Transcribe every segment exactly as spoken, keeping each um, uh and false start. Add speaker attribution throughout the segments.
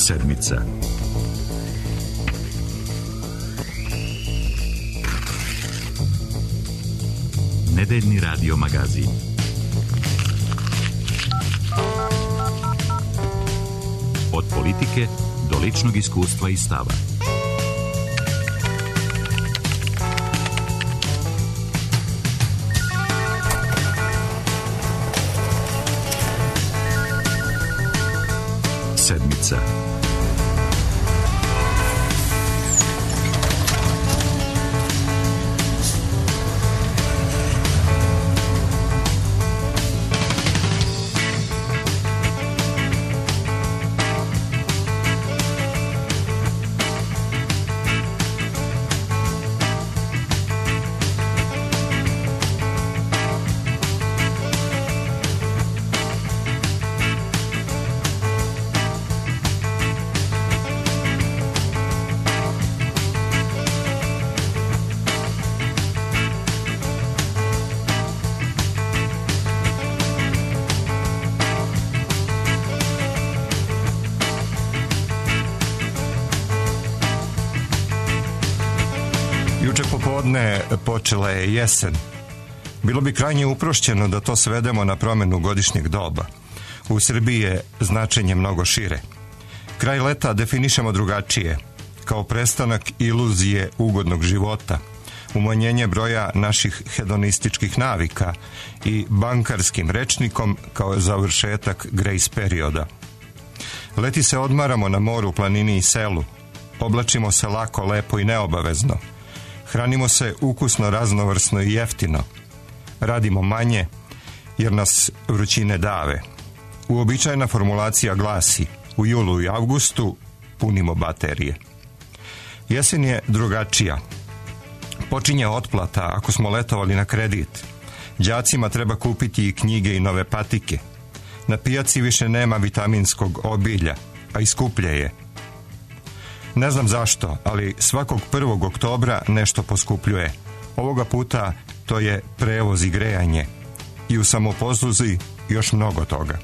Speaker 1: Sedmica. Nedeljni radio magazin. Od politike do ličnog iskustva i stava. Sedmica.
Speaker 2: Juče popodne počela je jesen. Bilo bi krajnje uprošćeno da to svedemo na promjenu godišnjeg doba. U Srbiji je značenje mnogo šire. Kraj leta definišemo drugačije, kao prestanak iluzije ugodnog života, umanjenje broja naših hedonističkih navika i bankarskim rečnikom kao završetak grace perioda. Leti se odmaramo na moru, planini i selu. Oblačimo se lako, lepo i neobavezno. Hranimo se ukusno, raznovrsno i jeftino. Radimo manje jer nas vrućine dave. Uobičajena formulacija glasi: u julu i avgustu punimo baterije. Jesen je drugačija. Počinje otplata ako smo letovali na kredit. Đacima treba kupiti i knjige i nove patike. Na pijaci više nema vitaminskog obilja, a i skuplje je. Ne znam zašto, ali svakog prvog oktobra nešto poskupljuje. Ovoga puta to je prevoz i grejanje. I u samoposluzi još mnogo toga.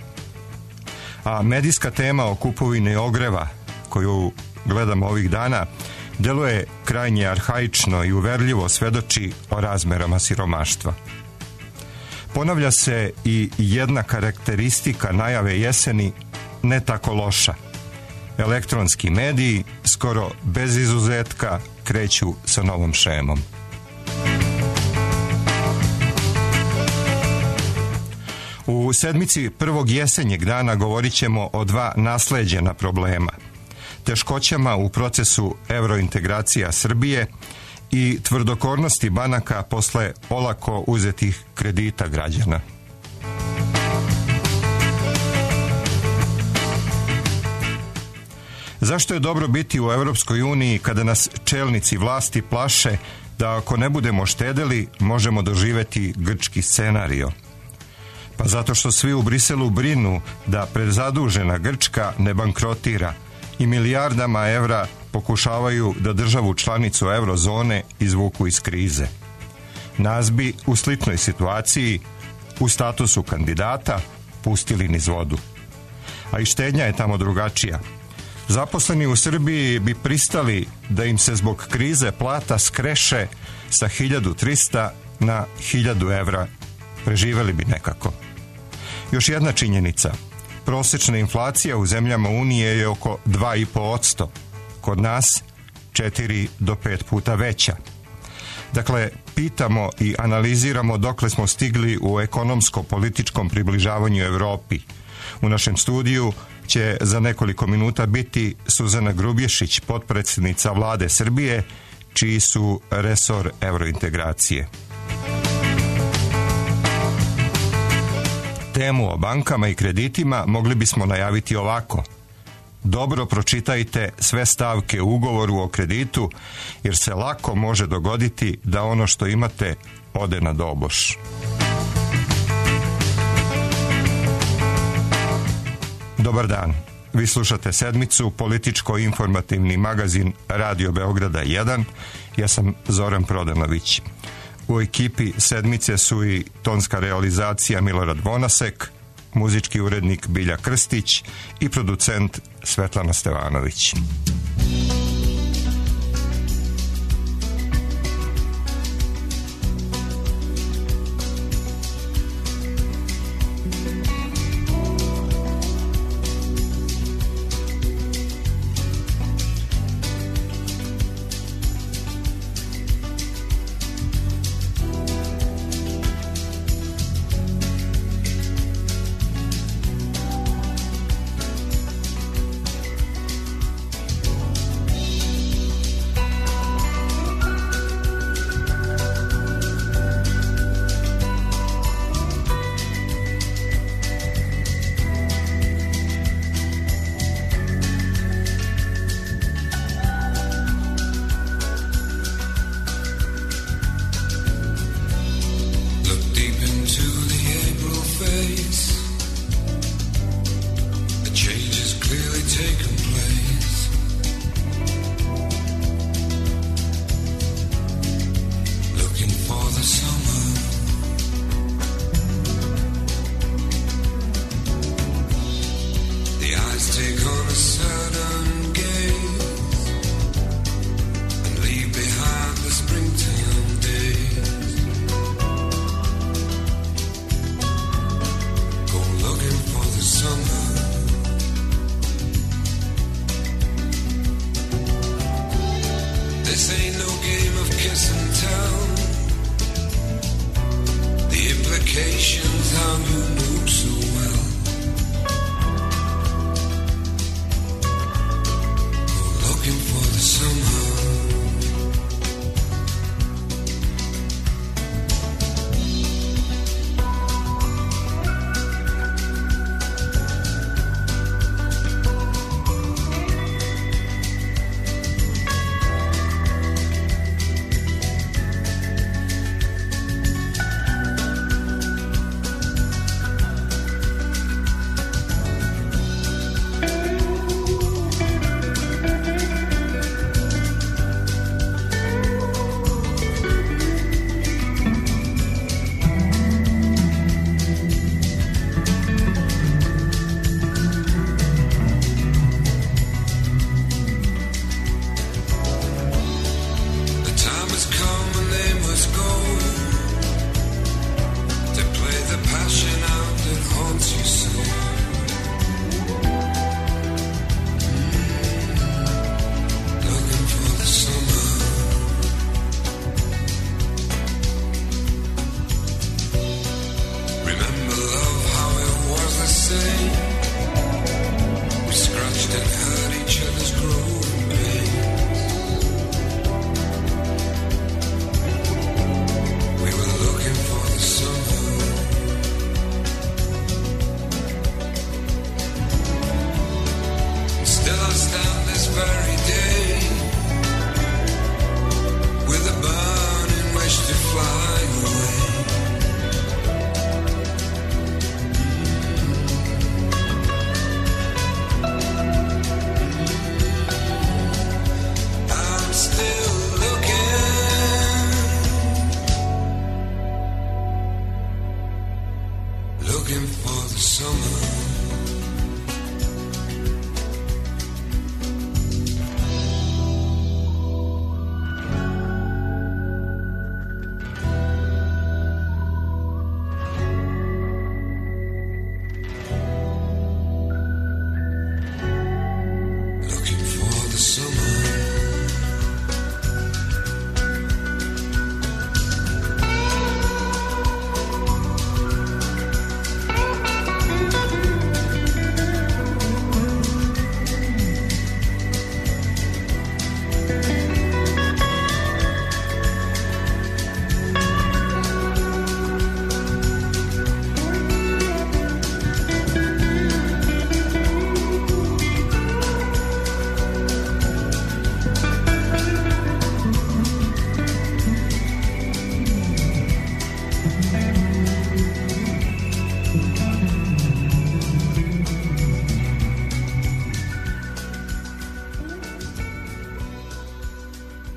Speaker 2: A medijska tema o kupovini ogreva, koju gledamo ovih dana, deluje krajnje arhaično i uverljivo svedoči o razmerama siromaštva. Ponavlja se i jedna karakteristika najave jeseni, ne tako loša. Elektronski mediji skoro bez izuzetka kreću sa novom šemom. U sedmici prvog jesenjeg dana govorit ćemo o dva nasleđena problema: teškoćama u procesu evrointegracija Srbije i tvrdokornosti banaka posle olako uzetih kredita građana. Zašto je dobro biti u Europskoj uniji kada nas čelnici vlasti plaše da ako ne budemo štedeli možemo doživeti grčki scenario? Pa zato što svi u Briselu brinu da prezadužena Grčka ne bankrotira i milijardama evra pokušavaju da državu članicu eurozone izvuku iz krize. Nas bi u sličnoj situaciji, u statusu kandidata, pustili niz vodu. A i štednja je tamo drugačija. Zaposleni u Srbiji bi pristali da im se zbog krize plata skreše sa hiljadu trista na hiljadu evra. Preživeli bi nekako. Još jedna činjenica. Prosečna inflacija u zemljama Unije je oko dva i po posto. Kod nas četiri do pet puta veća. Dakle, pitamo i analiziramo dokle smo stigli u ekonomsko-političkom približavanju Evropi. U našem studiju će za nekoliko minuta biti Suzana Grubješić, potpredsjednica Vlade Srbije, čiji su resor evrointegracije. Temu o bankama i kreditima mogli bismo najaviti ovako: dobro pročitajte sve stavke u ugovoru o kreditu, jer se lako može dogoditi da ono što imate ode na doboš. Dobar dan. Vi slušate Sedmicu, političko-informativni magazin Radio Beograda jedan. Ja sam Zoran Prodanović. U ekipi Sedmice su i tonska realizacija Milorad Vonasek, muzički urednik Bilja Krstić i producent Svetlana Stevanović.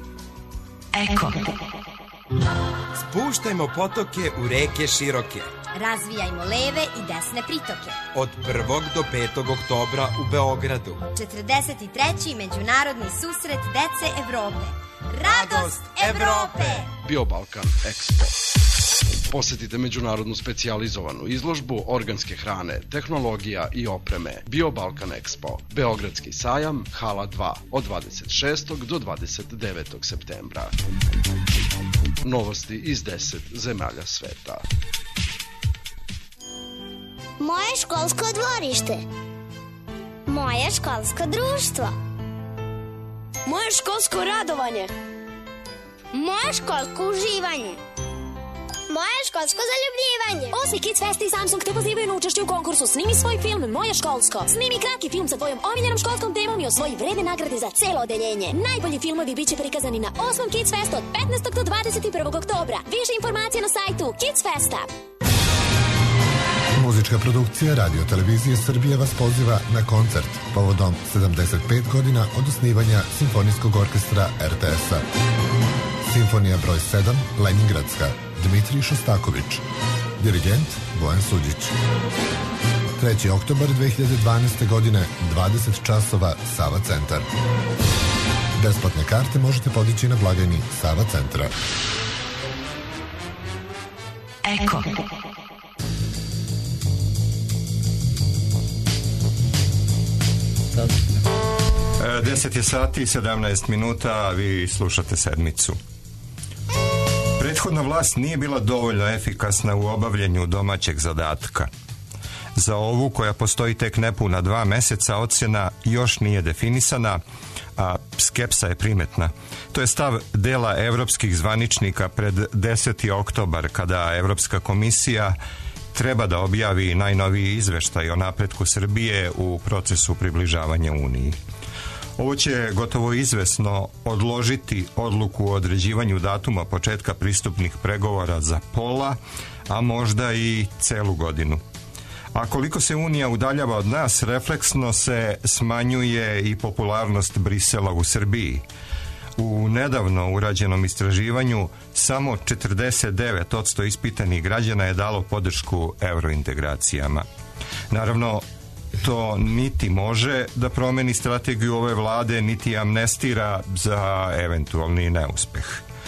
Speaker 3: Eko. Spuštajmo potoke u reke široke. Razvijajmo leve i desne pritoke.
Speaker 4: Od prvog do petog oktobra u Beogradu.
Speaker 3: četrdeset treći Međunarodni susret dece Evrope. Radost Evrope!
Speaker 5: Biobalkan Expo. Posetite međunarodnu specijalizovanu izložbu organske hrane, tehnologija i opreme. Biobalkan Expo. Beogradski sajam, hala dva, od dvadeset šestog do dvadeset devetog septembra. Novosti iz deset zemalja sveta.
Speaker 6: Moje školsko dvorište. Moje školsko društvo.
Speaker 7: Moje školsko radovanje.
Speaker 6: Moje školsko uživanje. Moje školsko zaljubljivanje.
Speaker 7: Osmi Kids Fest i Samsung te pozivaju na učešće u konkursu Snimi svoj film Moje školsko. Snimi kratki film sa tvojom omiljenom školskom temom i osvoji vredne nagrade za celo odeljenje. Najbolji filmovi biće prikazani na osmom Kids Fest od petnaestog do dvadeset prvog oktobra. Više informacija na sajtu Kids Festa.
Speaker 8: Muzička produkcija Radio Televizije Srbije vas poziva na koncert povodom sedamdeset pet godina od osnivanja Simfonijskog orkestra er te es-a. Simfonija broj sedam, Leningradska, Dmitrij Šostaković. Dirigent Bojan Suđić. treći oktobar dve hiljade dvanaeste. godine, dvadeset časova, Sava centar. Besplatne karte možete podići na blagajni Sava centra.
Speaker 9: Eko.
Speaker 2: deset je sati i sedamnaest minuta, a vi slušate sedmicu. Prethodna vlast nije bila dovoljno efikasna u obavljanju domaćeg zadatka. Za ovu, koja postoji tek nepuna dva meseca, ocjena još nije definisana, a skepsa je primetna. To je stav dela evropskih zvaničnika pred deseti oktobar, kada Evropska komisija treba da objavi najnoviji izveštaj o napretku Srbije u procesu približavanja Uniji. Ovo će gotovo izvesno odložiti odluku o određivanju datuma početka pristupnih pregovora za pola, a možda i celu godinu. A koliko se Unija udaljava od nas, refleksno se smanjuje i popularnost Brisela u Srbiji. U nedavno urađenom istraživanju samo četrdeset devet posto ispitanih građana je dalo podršku evrointegracijama. Naravno, to niti može da promeni strategiju ove vlade, niti amnestira za eventualni neuspeh.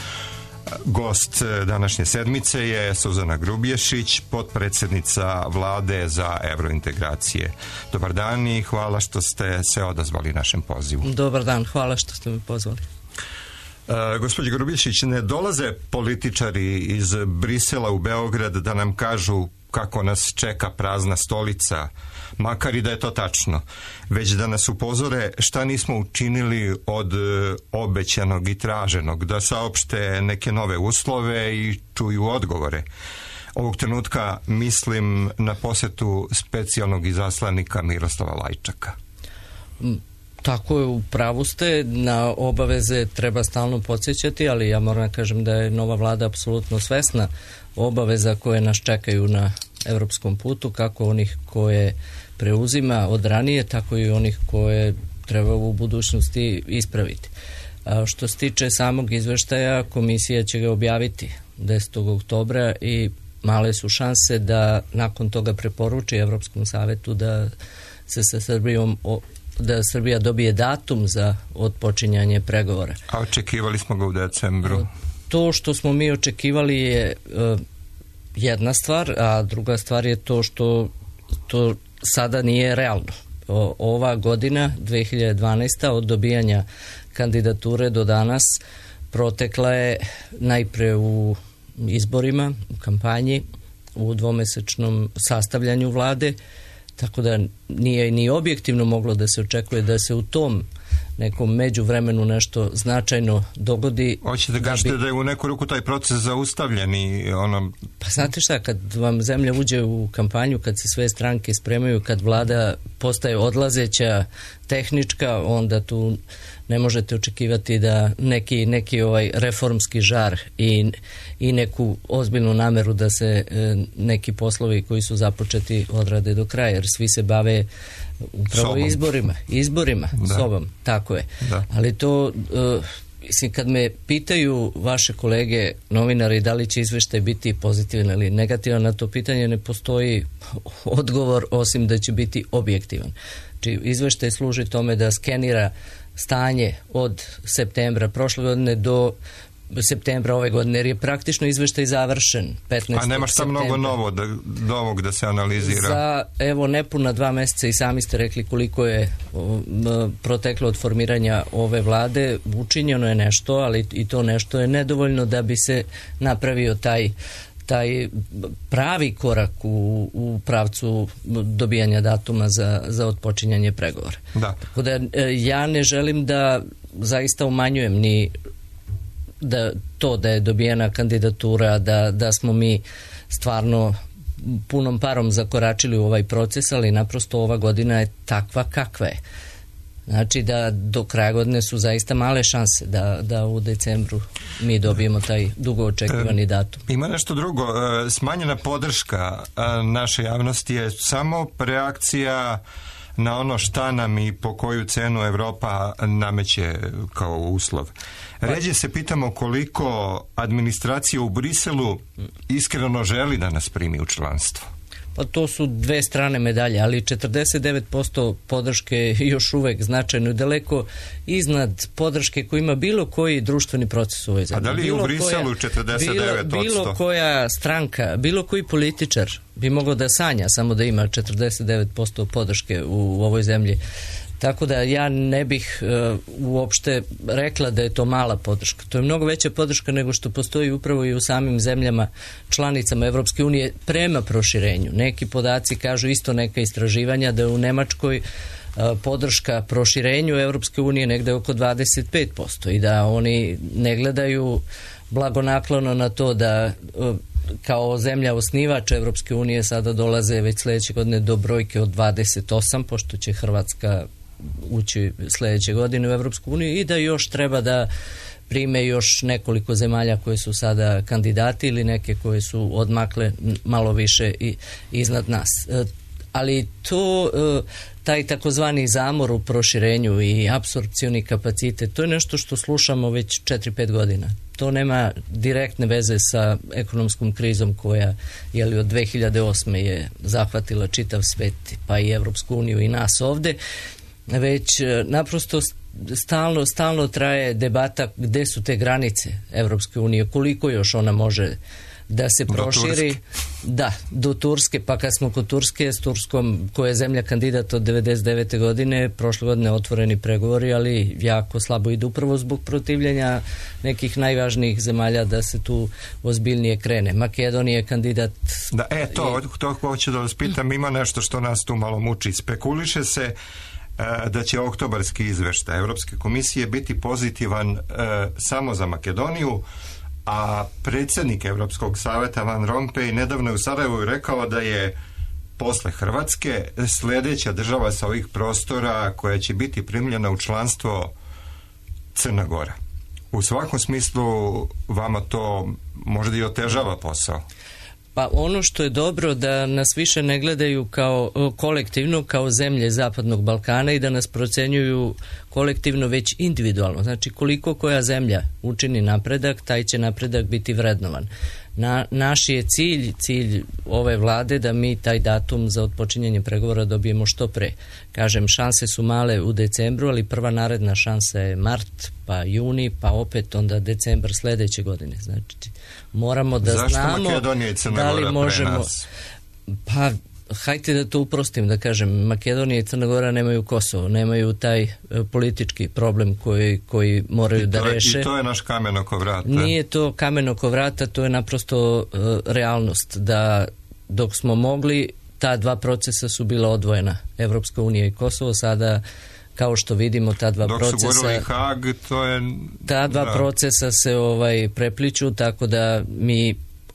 Speaker 2: Gost današnje sedmice je Suzana Grubješić, potpredsednica vlade za evrointegracije. Dobar dan i hvala što ste se odazvali našem pozivu.
Speaker 10: Dobar dan, hvala što ste me pozvali.
Speaker 2: Uh, gospođo Grubješić, ne dolaze političari iz Brisela u Beograd da nam kažu kako nas čeka prazna stolica, makar i da je to tačno, već da nas upozore šta nismo učinili od obećanog i traženog, da saopšte neke nove uslove i čuju odgovore. Ovog trenutka mislim na posetu specijalnog izaslanika Miroslava Lajčaka.
Speaker 10: Tako je, u pravu ste, na obaveze treba stalno podsjećati, ali ja moram da kažem da je nova vlada apsolutno svesna obaveza koje nas čekaju na evropskom putu, kako onih koje preuzima od ranije, tako i onih koje treba u budućnosti ispraviti. A što se tiče samog izveštaja, komisija će ga objaviti desetog oktobra i male su šanse da nakon toga preporuči Evropskom savetu da se sa Srbijom da Srbija dobije datum za otpočinjanje pregovora.
Speaker 2: A očekivali smo ga u decembru.
Speaker 10: To što smo mi očekivali je uh, jedna stvar, a druga stvar je to što to sada nije realno. O, ova godina, dve hiljade dvanaesta. od dobijanja kandidature do danas protekla je najpre u izborima, u kampanji, u dvomesečnom sastavljanju vlade, tako da nije ni objektivno moglo da se očekuje da se u tom nekom međuvremenu nešto značajno dogodi.
Speaker 2: Hoćete da kažete da, bi... da je u neku ruku taj proces zaustavljen i ono...
Speaker 10: Pa znate šta, kad vam zemlja uđe u kampanju, kad se sve stranke spremaju, kad vlada postaje odlazeća, tehnička, onda tu ne možete očekivati da neki, neki ovaj reformski žar i, i neku ozbiljnu nameru da se e, neki poslovi koji su započeti odrade do kraja, jer svi se bave upravo sobom. izborima, izborima, da. sobom, tako je. Da. Ali to, e, mislim, kad me pitaju vaše kolege novinari da li će izveštaj biti pozitivan ili negativan, na to pitanje ne postoji odgovor osim da će biti objektivan. Znači, izveštaj služi tome da skenira stanje od septembra prošle godine do septembra ove godine, jer je praktično izveštaj završen petnaestog
Speaker 2: A nemaš šta mnogo novo da, novog da se analizira?
Speaker 10: Za, evo, nepuna dva meseca i sami ste rekli koliko je o, m, proteklo od formiranja ove vlade, učinjeno je nešto, ali i to nešto je nedovoljno da bi se napravio taj taj pravi korak u, u pravcu dobijanja datuma za, za otpočinjanje pregovora.
Speaker 2: Da.
Speaker 10: Tako da ja ne želim da zaista umanjujem ni da to da je dobijena kandidatura, da, da smo mi stvarno punom parom zakoračili u ovaj proces, ali naprosto ova godina je takva kakva je. Znači da do kraja godine su zaista male šanse da, da u decembru mi dobijemo taj dugo očekivani datum.
Speaker 2: E, ima nešto drugo. E, smanjena podrška e, naše javnosti je samo reakcija na ono šta nam i po koju cenu Evropa nameće kao uslov. Ređe se pitamo koliko administracija u Briselu iskreno želi da nas primi u članstvo.
Speaker 10: Pa to su dve strane medalje, ali četrdeset devet posto podrške je još uvek značajno i daleko iznad podrške koju ima bilo koji društveni proces u ovoj zemlji.
Speaker 2: A da li je u Briselu četrdeset devet posto?
Speaker 10: Bilo, bilo koja stranka, bilo koji političar bi mogao da sanja samo da ima četrdeset devet posto podrške u, u ovoj zemlji. Tako da ja ne bih uh, uopšte rekla da je to mala podrška. To je mnogo veća podrška nego što postoji upravo i u samim zemljama članicama Evropske unije prema proširenju. Neki podaci kažu isto neka istraživanja da je u Nemačkoj uh, podrška proširenju Evropske unije negde oko dvadeset pet posto i da oni ne gledaju blagonaklono na to da uh, kao zemlja osnivač Evropske unije sada dolaze već sledeće godine do brojke od dvadeset osam, pošto će Hrvatska ući sledeće godine u Evropsku uniju i da još treba da prime još nekoliko zemalja koje su sada kandidati ili neke koje su odmakle malo više i iznad nas. E, ali to, e, taj takozvani zamor u proširenju i apsorpcioni kapacitet, to je nešto što slušamo već četiri pet godina. To nema direktne veze sa ekonomskom krizom koja je li od dve hiljade osme je zahvatila čitav svet, pa i Evropsku uniju i nas ovde, već naprosto stalno, stalno traje debata gde su te granice Evropske unije, koliko još ona može da se proširi. Do da, do Turske, pa kad smo kod Turske, s Turskom, koja je zemlja kandidat od devedeset devete godine, prošle godine otvoreni pregovori, ali jako slabo idu upravo zbog protivljenja nekih najvažnijih zemalja da se tu ozbiljnije krene. Makedonija je kandidat...
Speaker 2: Da, e, to, to hoću da vas pitam, ima nešto što nas tu malo muči. Spekuliše se da će oktobarski izveštaj Evropske komisije biti pozitivan e, samo za Makedoniju, a predsjednik Evropskog saveta Van Rompuy nedavno u Sarajevu rekao da je posle Hrvatske sljedeća država sa ovih prostora koja će biti primljena u članstvo Crna Gora. U svakom smislu vama to možda i otežava posao.
Speaker 10: Pa ono što je dobro da nas više ne gledaju kao kolektivno, kao zemlje Zapadnog Balkana i da nas procenjuju kolektivno već individualno. Znači koliko koja zemlja učini napredak, taj će napredak biti vrednovan. Na, naš je cilj, cilj ove vlade da mi taj datum za otpočinjanje pregovora dobijemo što pre. Kažem, šanse su male u decembru, ali prva naredna šansa je mart, pa juni, pa opet onda decembar sledeće godine. Znači, moramo da
Speaker 2: Zašto
Speaker 10: znamo
Speaker 2: Makedonija i Crna
Speaker 10: da li
Speaker 2: Gora
Speaker 10: možemo...
Speaker 2: pre nas?
Speaker 10: Pa, hajte da to uprostim, da kažem, Makedonija i Crna Gora nemaju Kosovo, nemaju taj e, politički problem koji, koji moraju
Speaker 2: I
Speaker 10: da
Speaker 2: je,
Speaker 10: reše.
Speaker 2: I to je naš kamen oko vrata.
Speaker 10: Nije to kamen oko vrata, to je naprosto e, realnost, da dok smo mogli, ta dva procesa su bila odvojena, Evropska unija i Kosovo, sada kao što vidimo ta dva
Speaker 2: dok
Speaker 10: procesa...
Speaker 2: Dok su govorili Hag, to je...
Speaker 10: Ta dva
Speaker 2: da.
Speaker 10: procesa se ovaj prepliču, tako da mi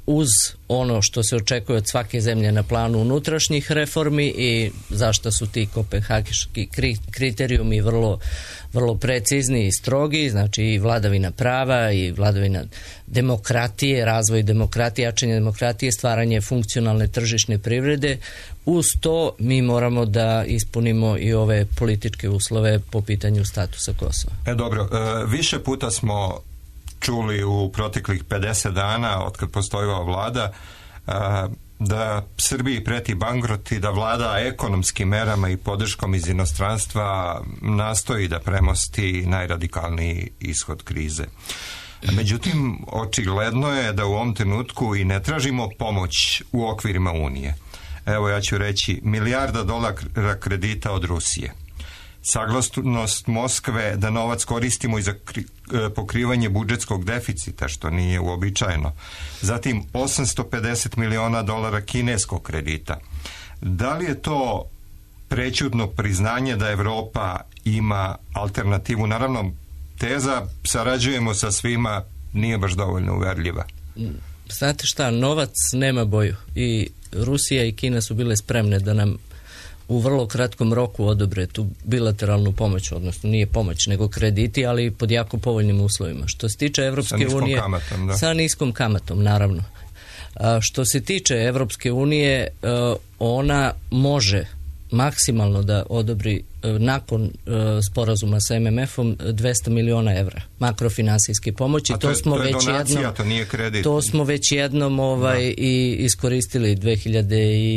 Speaker 10: uz ono što se očekuje od svake zemlje na planu unutrašnjih reformi i zašto su ti kopenhaški kriterijumi vrlo, vrlo precizni i strogi, znači i vladavina prava i vladavina demokratije, razvoj demokratije, jačanje demokratije, stvaranje funkcionalne tržišne privrede. Uz to mi moramo da ispunimo i ove političke uslove po pitanju statusa Kosova.
Speaker 2: E dobro, e, više puta smo čuli u proteklih pedeset dana od kad postoji ova vlada a, da Srbiji preti bankrot i da vlada ekonomskim merama i podrškom iz inostranstva nastoji da premosti najradikalniji ishod krize. Međutim, očigledno je da u ovom trenutku i ne tražimo pomoć u okvirima Unije. Evo ja ću reći, milijarda dolara kredita od Rusije. Saglasnost Moskve da novac koristimo i za pokrivanje budžetskog deficita, što nije uobičajeno. Zatim osamsto pedeset miliona dolara kineskog kredita. Da li je to prećutno priznanje da Evropa ima alternativu? Naravno, teza sarađujemo sa svima nije baš dovoljno uverljiva.
Speaker 10: Znate šta, novac nema boju i Rusija i Kina su bile spremne da nam u vrlo kratkom roku odobre tu bilateralnu pomoć, odnosno nije pomoć, nego krediti, ali pod jako povoljnim uslovima. Što se tiče Evropske unije... Sa niskom
Speaker 2: kamatom, da.
Speaker 10: Sa niskom kamatom, naravno. A što se tiče Evropske unije, ona može maksimalno da odobri nakon sporazuma sa em em efom dvesta miliona evra makrofinansijske pomoći.
Speaker 2: A to,
Speaker 10: to smo
Speaker 2: to je
Speaker 10: već
Speaker 2: donacija,
Speaker 10: jednom,
Speaker 2: to nije kredit.
Speaker 10: To smo već jednom ovaj, i iskoristili dve hiljade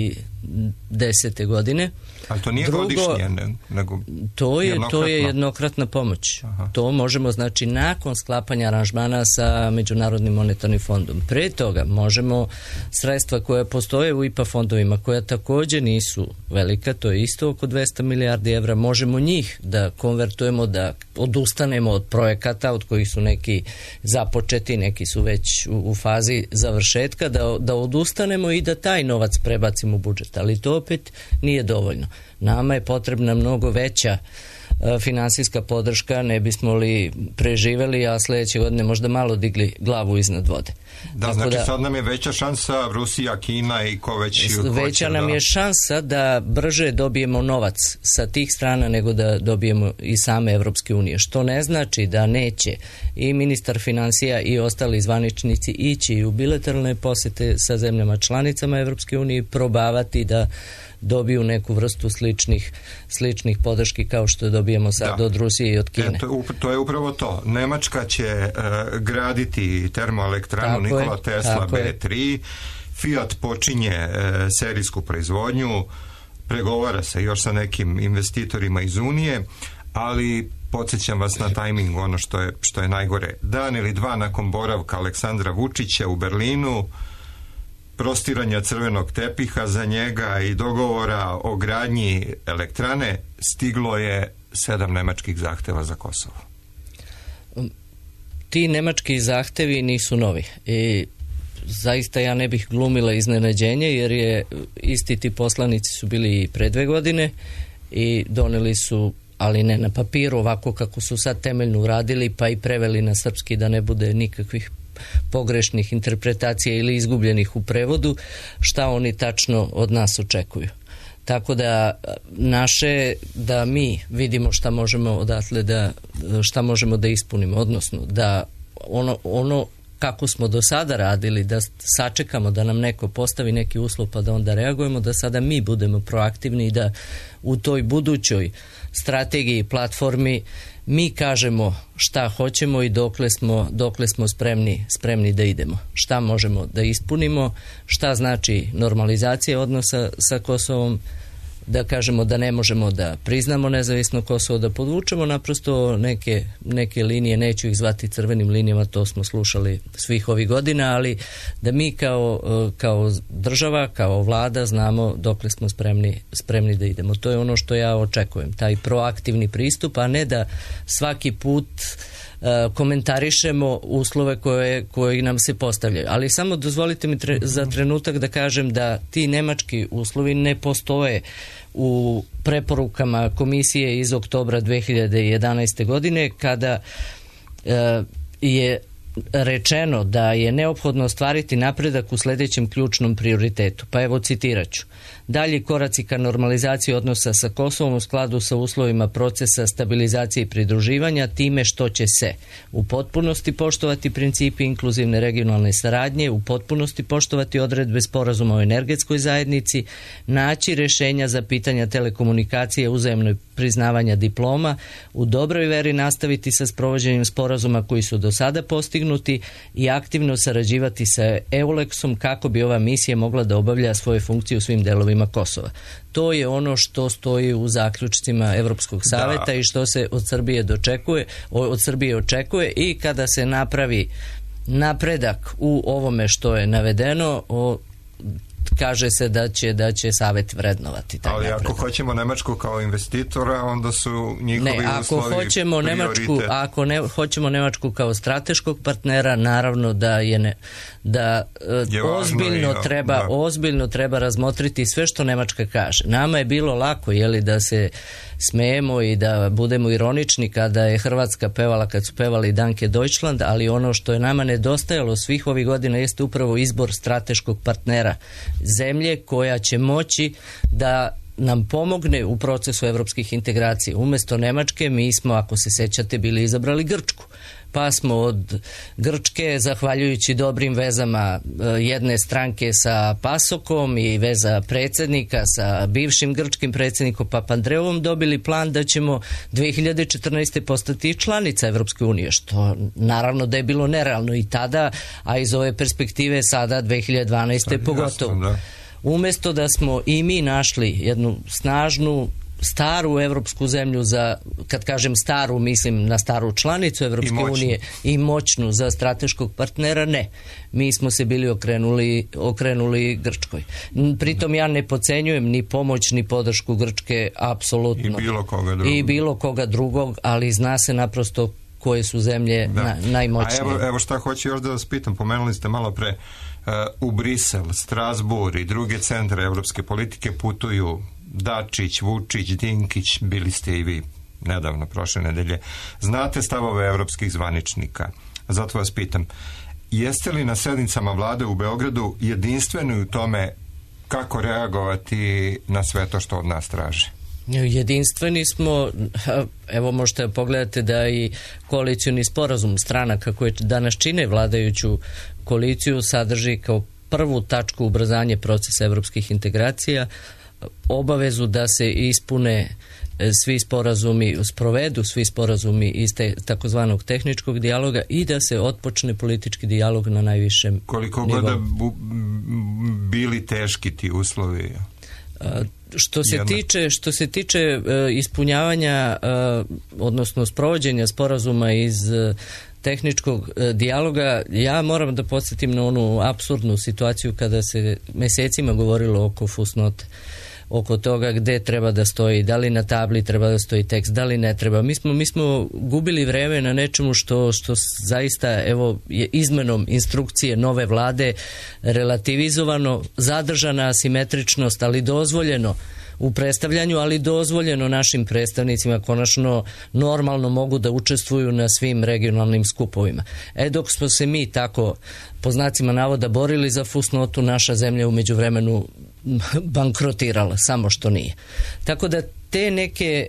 Speaker 10: desete godine.
Speaker 2: Ali to nije
Speaker 10: Drugo,
Speaker 2: godišnje, nego
Speaker 10: to je, to je jednokratna pomoć. Aha. To možemo, znači, nakon sklapanja aranžmana sa Međunarodnim monetarnim fondom. Pre toga možemo sredstva koja postoje u I P A fondovima, koja također nisu velika, to je isto oko dvesta milijardi evra, možemo njih da konvertujemo, da odustanemo od projekata od kojih su neki započeti, neki su već u, u fazi završetka, da, da odustanemo i da taj novac prebacimo u budžet. Ali to opet nije dovoljno. Nama je potrebna mnogo veća e, finansijska podrška, ne bismo li preživeli, a sljedeće godine možda malo digli glavu iznad vode.
Speaker 2: Da,
Speaker 10: Tako
Speaker 2: znači
Speaker 10: da,
Speaker 2: sad nam je veća šansa Rusija, Kina i ko već
Speaker 10: veća
Speaker 2: hoće,
Speaker 10: nam
Speaker 2: da...
Speaker 10: je šansa da brže dobijemo novac sa tih strana nego da dobijemo i same Evropske unije, što ne znači da neće i ministar financija i ostali zvaničnici ići u bilateralne posete sa zemljama članicama Evropske unije i probavati da dobiju neku vrstu sličnih, sličnih podrški kao što dobijemo sad da. od Rusije i od Kine.
Speaker 2: E, to, to je upravo to. Nemačka će uh, graditi termoelektranu tako Nikola je, Tesla B tri, je. Fiat počinje uh, serijsku proizvodnju, pregovara se još sa nekim investitorima iz Unije, ali podsjećam vas na tajming, ono što je, što je najgore. Dan ili dva nakon boravka Aleksandra Vučića u Berlinu, prostiranja crvenog tepiha za njega i dogovora o gradnji elektrane, stiglo je sedam nemačkih zahteva za Kosovo.
Speaker 10: Ti nemački zahtevi nisu novi i zaista ja ne bih glumila iznenađenje, jer je isti ti poslanici su bili i pre dve godine i doneli su, ali ne na papiru, ovako kako su sad temeljno uradili, pa i preveli na srpski da ne bude nikakvih pogrešnih interpretacija ili izgubljenih u prevodu, šta oni tačno od nas očekuju. Tako da naše, da mi vidimo šta možemo odatle da, šta možemo da ispunimo, odnosno da ono, ono kako smo do sada radili, da sačekamo da nam neko postavi neki uslov pa da onda reagujemo, da sada mi budemo proaktivni i da u toj budućoj strategiji, platformi mi kažemo šta hoćemo i dokle smo, dokle smo spremni, spremni da idemo. Šta možemo da ispunimo, šta znači normalizacija odnosa sa Kosovom, da kažemo da ne možemo da priznamo nezavisno Kosovo, da podvučemo naprosto neke, neke linije, neću ih zvati crvenim linijama, to smo slušali svih ovih godina, ali da mi kao, kao država, kao vlada znamo dokle smo spremni, spremni da idemo. To je ono što ja očekujem, taj proaktivni pristup, a ne da svaki put komentarišemo uslove koje, koje nam se postavljaju. Ali samo dozvolite mi tre, za trenutak da kažem da ti nemački uslovi ne postoje u preporukama komisije iz oktobra dve hiljade jedanaeste godine, kada e, je rečeno da je neophodno ostvariti napredak u sljedećem ključnom prioritetu. Pa evo citirat ću. Dalji koraci ka normalizaciji odnosa sa Kosovom u skladu sa uslovima procesa stabilizacije i pridruživanja, time što će se u potpunosti poštovati principi inkluzivne regionalne saradnje, u potpunosti poštovati odredbe sporazuma o energetskoj zajednici, naći rješenja za pitanja telekomunikacije, uzajamnog priznavanja diploma, u dobroj veri nastaviti sa sprovođenjem sporazuma koji su do sada postignuti i aktivno sarađivati sa EULEX-om kako bi ova misija mogla da obavlja svoje funkcije u svim delovima Kosova. To je ono što stoji u zaključcima Evropskog savjeta i što se od Srbije dočekuje, od Srbije očekuje, i kada se napravi napredak u ovome što je navedeno, o, kaže se da će, da će savjet vrednovati taj
Speaker 2: Ali
Speaker 10: napredak.
Speaker 2: ako hoćemo Nemačku kao investitora, onda su njihovi
Speaker 10: ne, ako
Speaker 2: uslovi
Speaker 10: hoćemo
Speaker 2: prioritet.
Speaker 10: Nemačku, ako ne, hoćemo Nemačku kao strateškog partnera, naravno da je ne, da je ozbiljno
Speaker 2: i,
Speaker 10: treba
Speaker 2: da.
Speaker 10: ozbiljno treba razmotriti sve što Nemačka kaže. Nama je bilo lako, je li, da se smejemo i da budemo ironični kada je Hrvatska pevala, kad su pevali Danke Deutschland, ali ono što je nama nedostajalo svih ovih godina jeste upravo izbor strateškog partnera, zemlje koja će moći da nam pomogne u procesu evropskih integracija. Umjesto Nemačke mi smo, ako se sećate, bili izabrali Grčku. Pa smo od Grčke, zahvaljujući dobrim vezama jedne stranke sa Pasokom i veza predsjednika sa bivšim grčkim predsjednikom Papandreovom, dobili plan da ćemo dve hiljade četrnaeste. postati članica Evropske unije, što naravno da je bilo nerealno i tada, a iz ove perspektive sada dve hiljade dvanaeste. pogotovo.
Speaker 2: Jasno, da.
Speaker 10: Umjesto da smo i mi našli jednu snažnu, staru evropsku zemlju za, kad kažem staru, mislim na staru članicu Evropske unije i moćnu za strateškog partnera, ne. Mi smo se bili okrenuli, okrenuli Grčkoj. Pritom ja ne podcenjujem ni pomoć ni podršku Grčke, apsolutno.
Speaker 2: I bilo koga drugog.
Speaker 10: I bilo koga drugog, ali zna se naprosto koje su zemlje na, najmoćnije.
Speaker 2: A evo, evo šta hoću još da vas pitam, pomenuli ste malo pre, uh, u Brisel, Strasbourg i druge centre evropske politike putuju Dačić, Vučić, Dinkić, bili ste i vi nedavno, prošle nedelje. Znate stavove evropskih zvaničnika. Zato vas pitam, jeste li na sednicama vlade u Beogradu jedinstveni u tome kako reagovati na sve to što od nas traže?
Speaker 10: Jedinstveni smo, evo možete pogledati da i koalicioni sporazum stranaka koje danas čine vladajuću koaliciju sadrži kao prvu tačku ubrzanje procesa evropskih integracija obavezu da se ispune svi sporazumi, sprovedu svi sporazumi iz te, takozvanog tehničkog dijaloga i da se otpočne politički dijalog na najvišem
Speaker 2: Koliko
Speaker 10: nivou.
Speaker 2: god bu, bili teški ti uslovi?
Speaker 10: A, što se Jedna. tiče što se tiče uh, ispunjavanja uh, odnosno sprovođenja sporazuma iz uh, tehničkog uh, dijaloga, ja moram da podsjetim na onu apsurdnu situaciju kada se mesecima govorilo oko fusnote, oko toga gde treba da stoji, da li na tabli treba da stoji tekst, da li ne treba. Mi smo, mi smo gubili vreme na nečemu što, što zaista, evo, je izmenom instrukcije nove vlade relativizovano, zadržana asimetričnost, ali dozvoljeno u predstavljanju, ali dozvoljeno našim predstavnicima konačno normalno mogu da učestvuju na svim regionalnim skupovima. E dok smo se mi tako po znacima navoda borili za fusnotu, naša zemlja u međuvremenu bankrotirala, samo što nije. Tako da te neke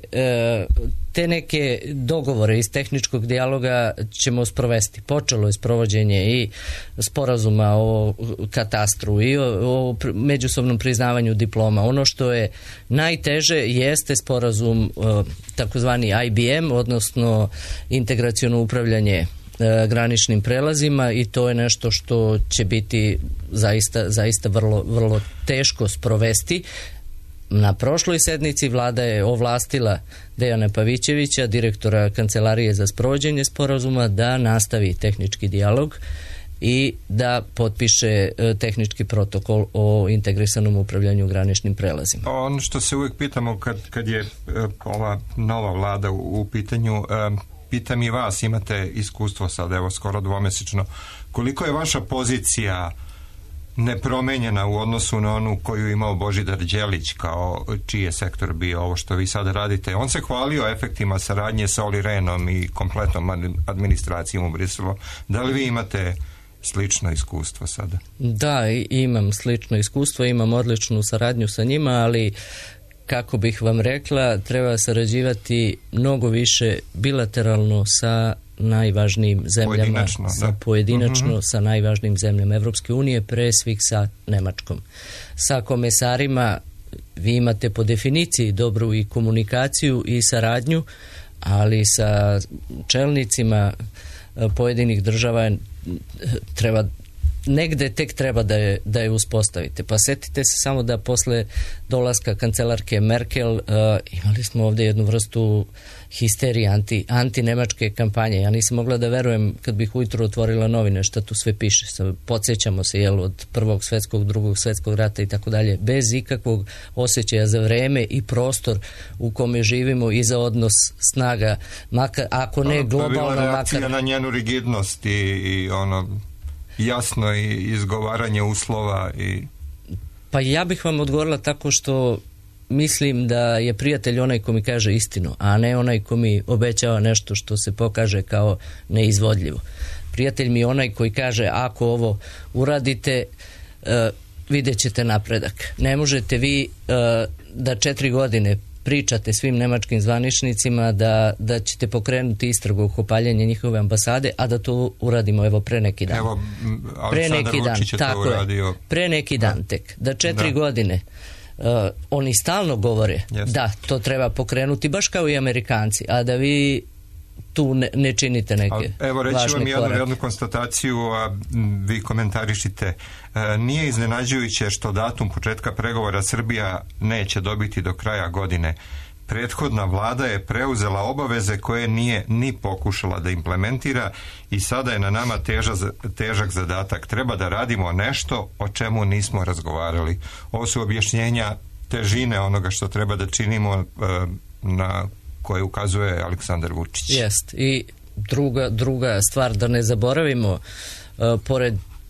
Speaker 10: te neke dogovore iz tehničkog dijaloga ćemo sprovesti. Počelo je sprovođenje i sporazuma o katastru i o, o međusobnom priznavanju diploma. Ono što je najteže jeste sporazum takozvani I B M, odnosno integraciono upravljanje graničnim prelazima, i to je nešto što će biti zaista, zaista vrlo, vrlo teško sprovesti. Na prošloj sednici vlada je ovlastila Dejana Pavićevića, direktora Kancelarije za sprovođenje sporazuma, da nastavi tehnički dijalog i da potpiše tehnički protokol o integrisanom upravljanju graničnim prelazima.
Speaker 2: Ono što se uvijek pitamo kad, kad je ova nova vlada u, u pitanju, pitam i vas, imate iskustvo sad, evo skoro dvomesečno, koliko je vaša pozicija nepromenjena u odnosu na onu koju imao Božidar Đelić, kao čiji je sektor bio ovo što vi sada radite. On se hvalio efektima saradnje sa Olli Rehnom i kompletnom administracijom u Briselu. Da li vi imate slično iskustvo sada?
Speaker 10: Da, imam slično iskustvo, imam odličnu saradnju sa njima, ali kako bih vam rekla, treba sarađivati mnogo više bilateralno sa najvažnijim zemljama,
Speaker 2: pojedinačno,
Speaker 10: sa, pojedinačno mm-hmm. sa najvažnijim zemljama Evropske unije, pre svih sa Nemačkom. Sa komesarima vi imate po definiciji dobru i komunikaciju i saradnju, ali sa čelnicima pojedinih država treba negde tek treba da je, da je uspostavite. Pa setite se samo da posle dolaska kancelarke Merkel uh, imali smo ovde jednu vrstu histerije, anti, anti-nemačke kampanje. Ja nisam mogla da verujem kad bih ujutro otvorila novine šta tu sve piše. Podsjećamo se jel, od prvog svetskog, drugog svetskog rata i tako dalje. Bez ikakvog osjećaja za vreme i prostor u kome živimo i za odnos snaga. Makar, ako ne globalno,
Speaker 2: makar... To je bila reakcija
Speaker 10: makar...
Speaker 2: na njenu rigidnost i, i ono... jasno i izgovaranje uslova i...
Speaker 10: Pa ja bih vam odgovorila tako što mislim da je prijatelj onaj ko mi kaže istinu, a ne onaj ko mi obećava nešto što se pokaže kao neizvodljivo. Prijatelj mi je onaj koji kaže ako ovo uradite, uh, vidjet ćete napredak. Ne možete vi uh, da četiri godine pričate svim nemačkim zvaničnicima da, da ćete pokrenuti istragu oko paljenja njihove ambasade, a da to uradimo evo pre neki dan.
Speaker 2: Evo,
Speaker 10: pre neki dan, tako
Speaker 2: uradio.
Speaker 10: je. Pre neki dan tek. Da četiri da. godine uh, oni stalno govore yes. da to treba pokrenuti, baš kao i Amerikanci, a da vi tu ne, ne činite neke važne korake.
Speaker 2: Evo reći vam jednu, jednu konstataciju, a vi komentarišite. E, nije iznenađujuće što datum početka pregovora Srbija neće dobiti do kraja godine. Prethodna vlada je preuzela obaveze koje nije ni pokušala da implementira i sada je na nama teža, težak zadatak. Treba da radimo nešto o čemu nismo razgovarali. Ovo su objašnjenja težine onoga što treba da činimo e, na koje ukazuje Aleksandar Vučić.
Speaker 10: Jest. I druga, druga stvar, da ne zaboravimo, uh, pored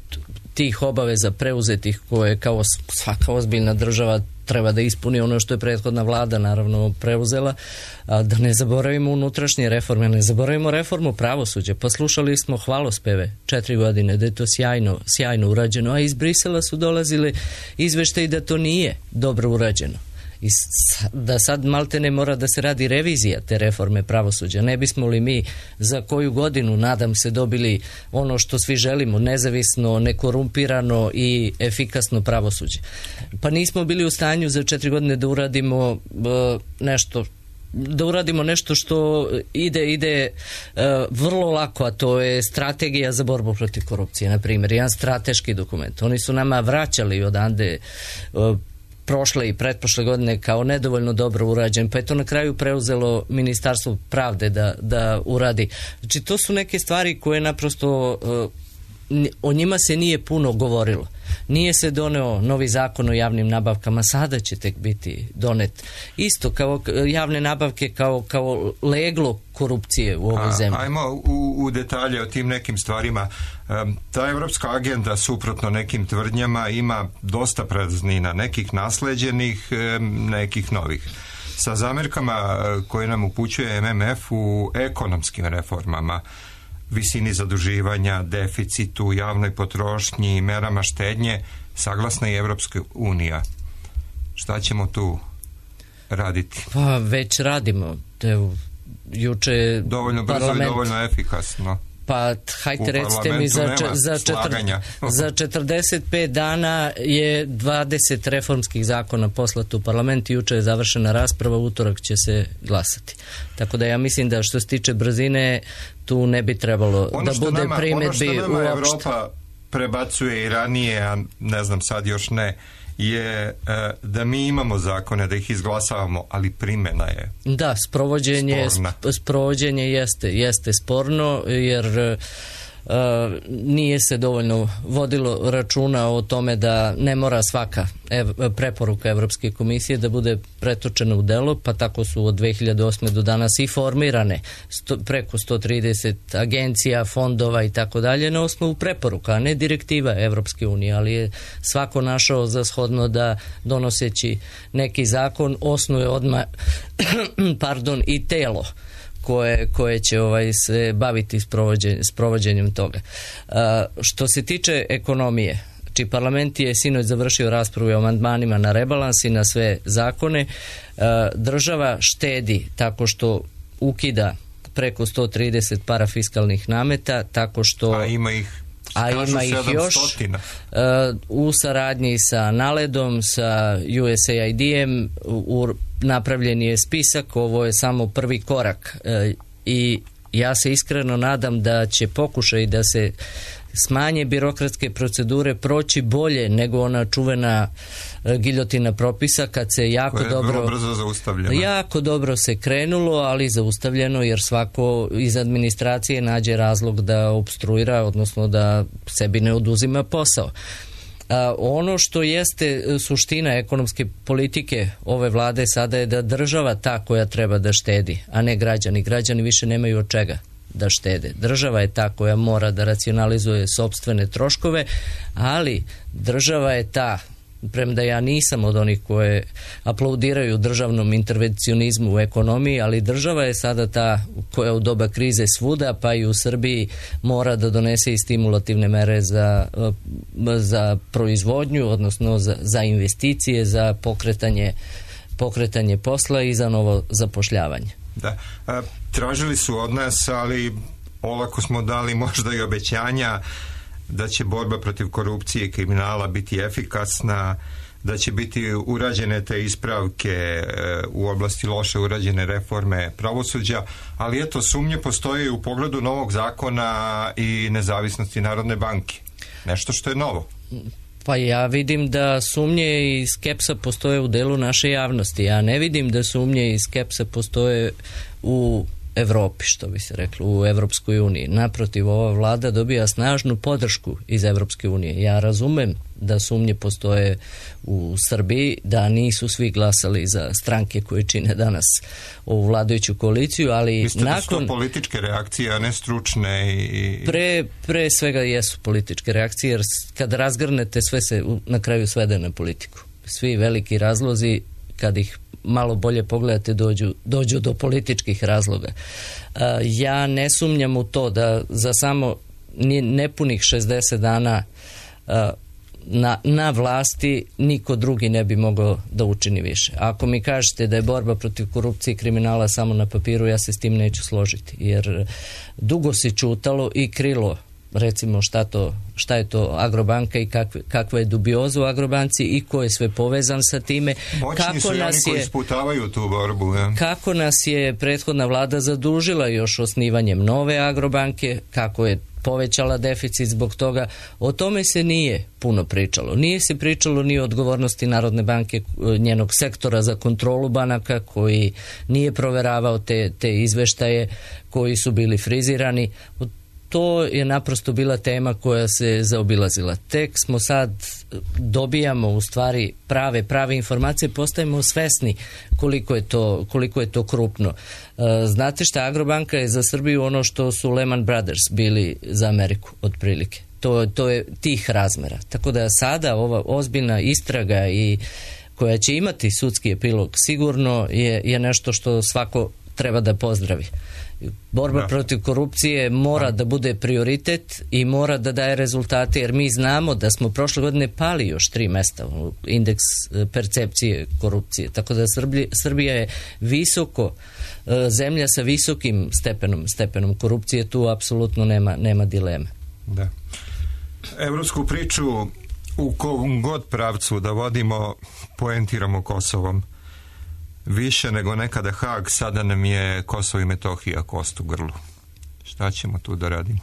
Speaker 10: tih obaveza preuzetih koje kao svaka ozbiljna država treba da ispuni ono što je prethodna vlada naravno preuzela, a da ne zaboravimo unutrašnje reforme, ne zaboravimo reformu pravosuđa. Pa slušali smo hvalospeve četiri godine da je to sjajno, sjajno urađeno, a iz Brisela su dolazile izveštaji da to nije dobro urađeno. I da sad malte ne mora da se radi revizija te reforme pravosuđa. Ne bismo li mi za koju godinu, nadam se, dobili ono što svi želimo, nezavisno, nekorumpirano i efikasno pravosuđe. Pa nismo bili u stanju za četiri godine da uradimo uh, nešto da uradimo nešto što ide ide uh, vrlo lako, a to je strategija za borbu protiv korupcije, na primjer, jedan strateški dokument. Oni su nama vraćali odande uh, prošle i pretprošle godine kao nedovoljno dobro urađen, pa je to na kraju preuzelo Ministarstvo pravde da, da uradi. Znači, to su neke stvari koje naprosto uh, o njima se nije puno govorilo. Nije se doneo novi zakon o javnim nabavkama, sada će tek biti donet. Isto kao javne nabavke kao, kao leglo korupcije u ovoj zemlji.
Speaker 2: Ajmo u, u detalje o tim nekim stvarima. Um, ta evropska agenda, suprotno nekim tvrdnjama, ima dosta praznina, nekih nasleđenih, um, nekih novih. Sa zamerkama koje nam upućuje M M F u ekonomskim reformama, visini zaduživanja, deficitu, javnoj potrošnji, merama štednje, saglasna i Evropska unija. Šta ćemo tu raditi?
Speaker 10: Pa već radimo. Evo, juče
Speaker 2: dovoljno brzo
Speaker 10: parlament...
Speaker 2: i dovoljno efikasno.
Speaker 10: Pa hajte recite mi za, za, četir, za četrdeset pet dana je dvadeset reformskih zakona poslato u parlament i juče je završena rasprava, utorak će se glasati. Tako da ja mislim da što se tiče brzine tu ne bi trebalo ono da bude nama, primjedbi uopšte. Ono što nama
Speaker 2: Evropa prebacuje i ranije, a ne znam sad još ne, je da mi imamo zakone, da ih izglasavamo, ali primjena je
Speaker 10: da, sprovođenje, sporna. Sprovođenje jeste, jeste sporno, jer nije se dovoljno vodilo računa o tome da ne mora svaka ev, preporuka Evropske komisije da bude pretočena u delo, pa tako su od dve hiljade osme do danas i formirane sto, preko sto trideset agencija, fondova i tako dalje na osnovu preporuka, a ne direktiva Evropske unije, ali je svako našao za shodno da donoseći neki zakon osnuje odmah pardon, i telo koje, koje će ovaj, se baviti sprovođenjem, sprovođenjem toga. A, što se tiče ekonomije, znači parlament je sinoć završio raspravu o amandmanima na rebalans i na sve zakone. A, država štedi tako što ukida preko sto trideset parafiskalnih nameta, tako što...
Speaker 2: A ima ih
Speaker 10: A ima ih još uh, u saradnji sa Naledom, sa U S A I D-em, u, napravljen je spisak, ovo je samo prvi korak uh, i ja se iskreno nadam da će pokušaj da se smanje birokratske procedure proći bolje nego ona čuvena uh, giljotina propisa kad se jako
Speaker 2: koje
Speaker 10: dobro
Speaker 2: je brzo zaustavljeno.
Speaker 10: Jako dobro se krenulo, ali zaustavljeno jer svako iz administracije nađe razlog da opstruira, odnosno da sebi ne oduzima posao. A, ono što jeste suština ekonomske politike ove vlade sada je da država ta koja treba da štedi, a ne građani. Građani više nemaju od čega da štede. Država je ta koja mora da racionalizuje sopstvene troškove, ali država je ta, premda ja nisam od onih koje aplaudiraju državnom intervencionizmu u ekonomiji, ali država je sada ta koja u doba krize svuda, pa i u Srbiji mora da donese i stimulativne mere za, za proizvodnju, odnosno za, za investicije, za pokretanje, pokretanje posla i za novo zapošljavanje.
Speaker 2: Da, a, tražili su od nas, ali olako smo dali možda i obećanja da će borba protiv korupcije i kriminala biti efikasna, da će biti urađene te ispravke e, u oblasti loše urađene reforme pravosuđa, ali eto, sumnje postoje u pogledu novog zakona i nezavisnosti Narodne banke. Nešto što je novo.
Speaker 10: Pa ja vidim da sumnje i skepsa postoje u delu naše javnosti. Ja ne vidim da sumnje i skepsa postoje u Evropi, što bi se reklo, u Evropskoj uniji. Naprotiv, ova vlada dobija snažnu podršku iz Evropske unije. Ja razumem da sumnje postoje u Srbiji, da nisu svi glasali za stranke koje čine danas ovu vladajuću koaliciju, ali
Speaker 2: Mislite
Speaker 10: nakon...
Speaker 2: da su to političke reakcije, a ne stručne i...
Speaker 10: Pre, pre svega jesu političke reakcije, jer kad razgrnete sve se na kraju svede na politiku. Svi veliki razlozi, kad ih malo bolje pogledate, dođu, dođu do političkih razloga. Uh, ja ne sumnjam u to da za samo nepunih šezdeset dana uh, na, na vlasti niko drugi ne bi mogao da učini više. Ako mi kažete da je borba protiv korupcije i kriminala samo na papiru, ja se s tim neću složiti, jer dugo se čutalo i krilo, recimo šta, to, šta je to Agrobanka i kakve, kakva je dubioza u Agrobanci i ko je sve povezan sa time.
Speaker 2: Moćni kako su nas oni koji isputavaju tu borbu. Ja.
Speaker 10: Kako nas je prethodna vlada zadužila još osnivanjem nove Agrobanke, kako je povećala deficit zbog toga, o tome se nije puno pričalo. Nije se pričalo ni o odgovornosti Narodne banke, njenog sektora za kontrolu banaka, koji nije proveravao te, te izveštaje koji su bili frizirani. To je naprosto bila tema koja se zaobilazila. Tek smo sad, dobijamo u stvari prave, prave informacije, postajemo svesni koliko je to, koliko je to krupno. Znate šta, Agrobanka je za Srbiju ono što su Lehman Brothers bili za Ameriku, otprilike. To, to je tih razmera. Tako da sada ova ozbiljna istraga i koja će imati sudski epilog sigurno je, je nešto što svako treba da pozdravi. Borba da. protiv korupcije mora da. da bude prioritet i mora da daje rezultate, jer mi znamo da smo prošle godine pali još tri mesta u indeks percepcije korupcije, tako da Srbija, Srbija je visoko, zemlja sa visokim stepenom, stepenom korupcije, tu apsolutno nema, nema dileme.
Speaker 2: Da. Evropsku priču u kom god pravcu da vodimo, poentiramo Kosovom. Više nego nekada Hag, sada nam je Kosovo i Metohija kost u grlu. Šta ćemo tu da radimo?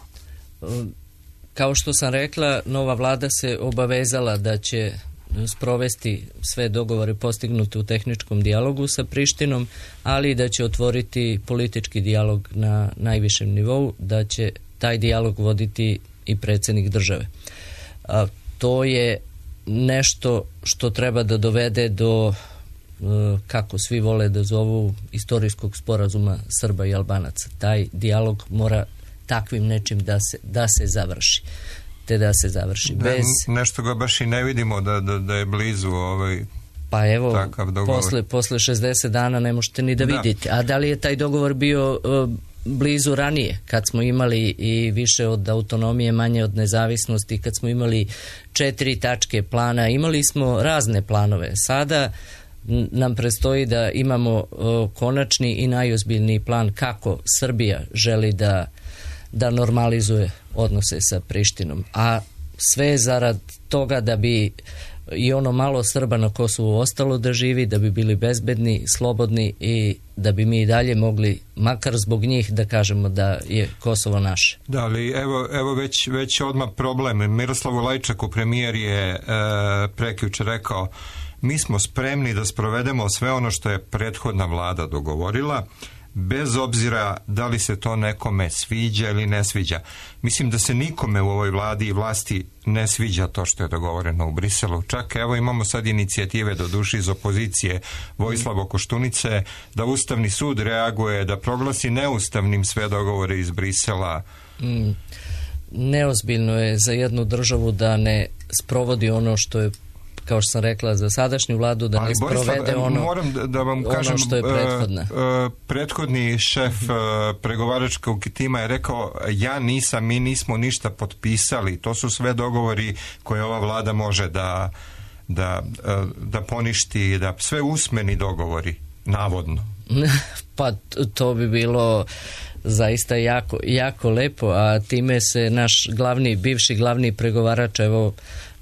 Speaker 10: Kao što sam rekla, nova vlada se obavezala da će sprovesti sve dogovore postignute u tehničkom dijalogu sa Prištinom, ali da će otvoriti politički dijalog na najvišem nivou, da će taj dijalog voditi i predsjednik države. A, to je nešto što treba da dovede do, kako svi vole da zovu, istorijskog sporazuma Srba i Albanaca. Taj dijalog mora takvim nečim da se, da se završi. Te da se završi.
Speaker 2: Da,
Speaker 10: Bez...
Speaker 2: Nešto ga baš i ne vidimo da, da, da je blizu ovaj...
Speaker 10: Pa evo, posle, posle šezdeset dana ne možete ni da, da vidite. A da li je taj dogovor bio uh, blizu ranije, kad smo imali i više od autonomije, manje od nezavisnosti, kad smo imali četiri tačke plana, imali smo razne planove. Sada nam predstoji da imamo uh, konačni i najozbiljniji plan kako Srbija želi da, da normalizuje odnose sa Prištinom. A sve zarad toga da bi i ono malo Srba na Kosovu ostalo da živi, da bi bili bezbedni, slobodni i da bi mi i dalje mogli, makar zbog njih, da kažemo da je Kosovo naše.
Speaker 2: Da, ali evo, evo već, već odmah problem. Miroslavu Lajčaku, premijer, je e, prekjuče rekao: mi smo spremni da sprovedemo sve ono što je prethodna vlada dogovorila, bez obzira da li se to nekome sviđa ili ne sviđa. Mislim da se nikome u ovoj vladi i vlasti ne sviđa to što je dogovoreno u Briselu. Čak evo imamo sad inicijative, do duše iz opozicije, Vojislava Koštunice, da Ustavni sud reaguje, da proglasi neustavnim sve dogovore iz Brisela.
Speaker 10: Mm, neozbiljno je za jednu državu da ne sprovodi ono što je, kao što sam rekla, za sadašnju vladu, da ne sprovede ono,
Speaker 2: moram da, da vam kažem,
Speaker 10: ono što je prethodna.
Speaker 2: Uh, uh, prethodni šef uh, pregovaračkog tima je rekao: ja nisam, mi nismo ništa potpisali, to su sve dogovori koje ova vlada može da, da, uh, da poništi, da sve usmeni dogovori, navodno.
Speaker 10: Pa to bi bilo zaista jako, jako lepo, a time se naš glavni, bivši glavni pregovarač evo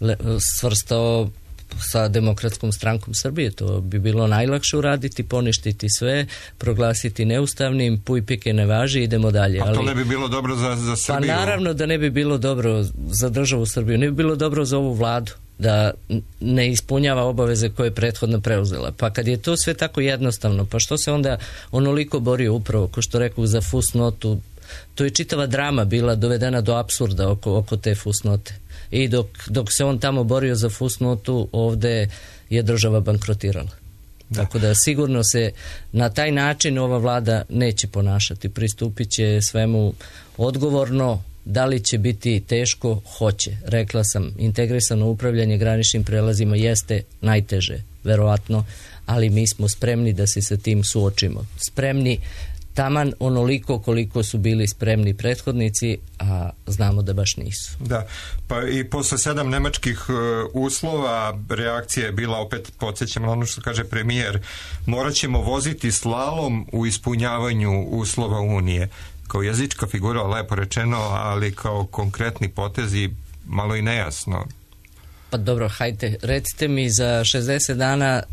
Speaker 10: svrstao sa Demokratskom strankom Srbije. To bi bilo najlakše uraditi, poništiti sve, proglasiti neustavnim, puj pike ne važi, idemo dalje.
Speaker 2: A to ali, ne bi bilo dobro za, za Srbiju?
Speaker 10: Pa naravno da ne bi bilo dobro za državu Srbiju, ne bi bilo dobro za ovu vladu da ne ispunjava obaveze koje je prethodno preuzela. Pa kad je to sve tako jednostavno, pa što se onda onoliko borio upravo, ko što rekao, za fusnotu? To je čitava drama bila dovedena do apsurda oko, oko te fusnote. I dok, dok se on tamo borio za fusnotu, ovde je država bankrotirala. Da. Tako da sigurno se na taj način ova vlada neće ponašati. Pristupit će svemu odgovorno. Da li će biti teško? Hoće. Rekla sam, integrisano upravljanje graničnim prelazima jeste najteže, verovatno, ali mi smo spremni da se sa tim suočimo. Spremni taman onoliko koliko su bili spremni prethodnici, a znamo da baš nisu.
Speaker 2: Da, pa i posle sedam nemačkih uh, uslova reakcija je bila, opet podsjećam na ono što kaže premijer, morat ćemo voziti slalom u ispunjavanju uslova Unije. Kao jezička figura, lepo rečeno, ali kao konkretni potezi malo i nejasno.
Speaker 10: Pa dobro, hajte, recite mi, za šezdeset dana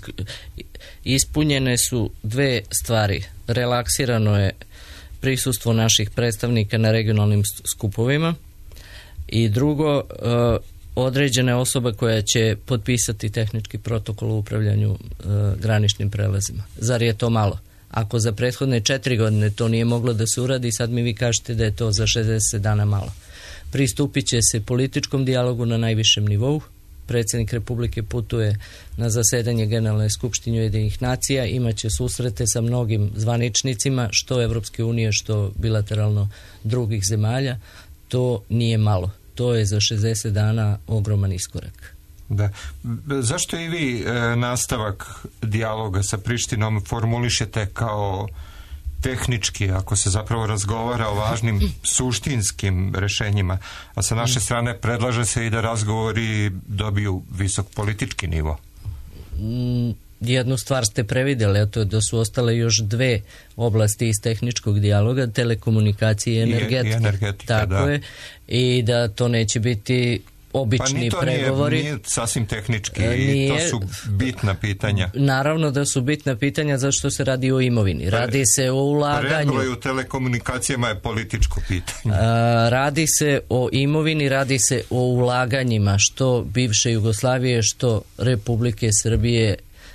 Speaker 10: ispunjene su dve stvari. Relaksirano je prisustvo naših predstavnika na regionalnim skupovima i drugo, određena osoba koja će potpisati tehnički protokol u upravljanju graničnim prelazima. Zar je to malo? Ako za prethodne četiri godine to nije moglo da se uradi, sad mi vi kažete da je to za šezdeset dana malo. Pristupit će se političkom dijalogu na najvišem nivou. Predsjednik Republike putuje na zasedanje Generalne skupštine Ujedinjenih nacija, imaće susrete sa mnogim zvaničnicima, što Evropske unije, što bilateralno drugih zemalja. To nije malo. To je za šezdeset dana ogroman iskorak.
Speaker 2: Da. Zašto i vi e, nastavak dijaloga sa Prištinom formulišete kao tehnički, ako se zapravo razgovara o važnim suštinskim rešenjima, a sa naše strane predlaže se i da razgovori dobiju visok politički nivo?
Speaker 10: Mm, jednu stvar ste previdjeli, a to je da su ostale još dve oblasti iz tehničkog dijaloga, telekomunikacije i energetika. I, i energetika, tako da. Je, i da to neće biti obični
Speaker 2: pa
Speaker 10: pregovori.
Speaker 2: Nije, nije sasvim tehnički nije, i to su bitna pitanja.
Speaker 10: Naravno da su bitna pitanja zašto se radi o imovini. Radi se o ulaganju.
Speaker 2: Pregovori u telekomunikacijama je političko pitanje.
Speaker 10: A, radi se o imovini, radi se o ulaganjima, što bivše Jugoslavije, što Republike Srbije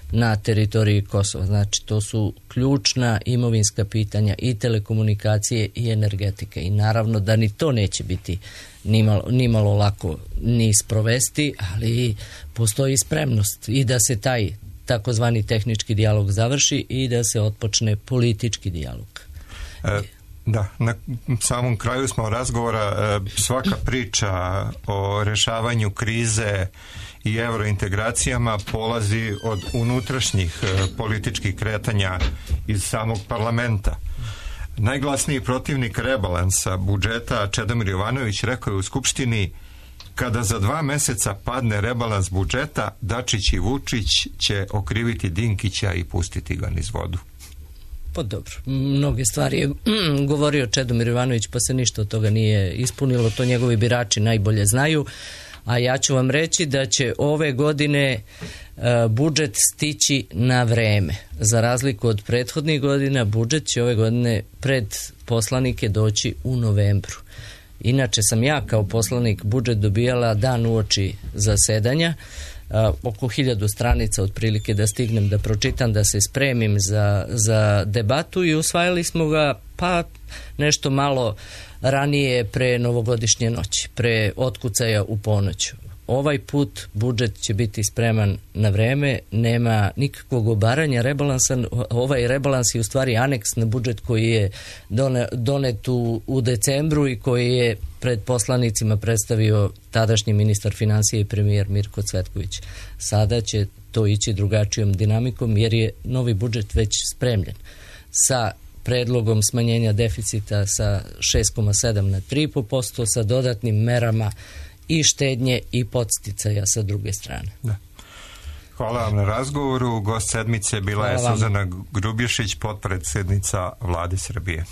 Speaker 10: na teritoriji Kosova. Znači, to su ključna imovinska pitanja i telekomunikacije i energetike. I naravno da ni to neće biti nimalo, nimalo lako ni sprovesti, ali postoji spremnost i da se taj takozvani tehnički dijalog završi i da se otpočne politički dijalog.
Speaker 2: E, da, na samom kraju smo razgovora. E, svaka priča o rešavanju krize i eurointegracijama polazi od unutrašnjih e, političkih kretanja iz samog parlamenta. Najglasniji protivnik rebalansa budžeta Čedomir Jovanović rekao je u Skupštini: kada za dva meseca padne rebalans budžeta, Dačić i Vučić će okriviti Dinkića i pustiti ga niz vodu.
Speaker 10: Pa dobro, mnoge stvari je govorio Čedomir Jovanović, pa se ništa od toga nije ispunilo, to njegovi birači najbolje znaju, a ja ću vam reći da će ove godine uh, budžet stići na vreme. Za razliku od prethodnih godina, budžet će ove godine pred poslanike doći u novembru. Inače sam ja kao poslanik budžet dobijala dan uoči zasedanja, uh, oko hiljadu stranica otprilike da stignem da pročitam, da se spremim za, za debatu, i usvajali smo ga pa nešto malo ranije pre novogodišnje noći, pre otkucaja u ponoć. Ovaj put budžet će biti spreman na vreme, nema nikakvog obaranja rebalansa. Ovaj rebalans je u stvari aneks na budžet koji je donet u, u decembru i koji je pred poslanicima predstavio tadašnji ministar financije i premijer Mirko Cvetković. Sada će to ići drugačijom dinamikom jer je novi budžet već spremljen sa predlogom smanjenja deficita sa šest zarez sedam na tri i po posto, sa dodatnim merama i štednje i podsticaja sa druge strane.
Speaker 2: Da. Hvala vam na razgovoru. Gost sedmice bila je Suzana Grubješić, potpredsjednica Vlade Srbije.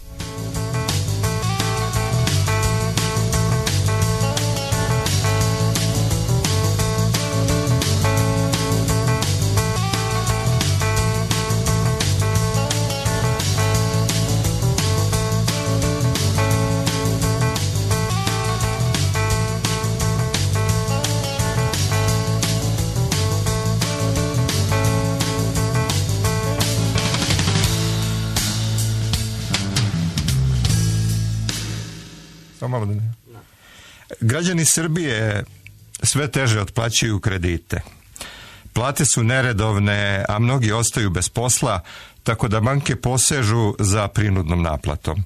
Speaker 2: Građani Srbije sve teže otplaćuju kredite. Plate su neredovne, a mnogi ostaju bez posla, tako da banke posežu za prinudnom naplatom.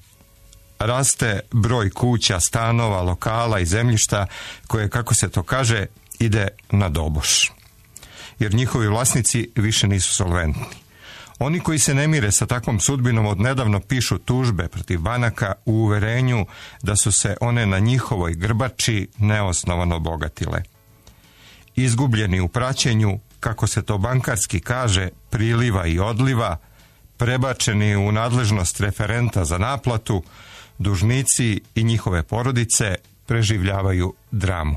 Speaker 2: Raste broj kuća, stanova, lokala i zemljišta koje, kako se to kaže, ide na doboš. Jer njihovi vlasnici više nisu solventni. Oni koji se ne mire sa takvom sudbinom odnedavno pišu tužbe protiv banaka u uverenju da su se one na njihovoj grbači neosnovano bogatile. Izgubljeni u praćenju, kako se to bankarski kaže, priliva i odliva, prebačeni u nadležnost referenta za naplatu, dužnici i njihove porodice preživljavaju dramu.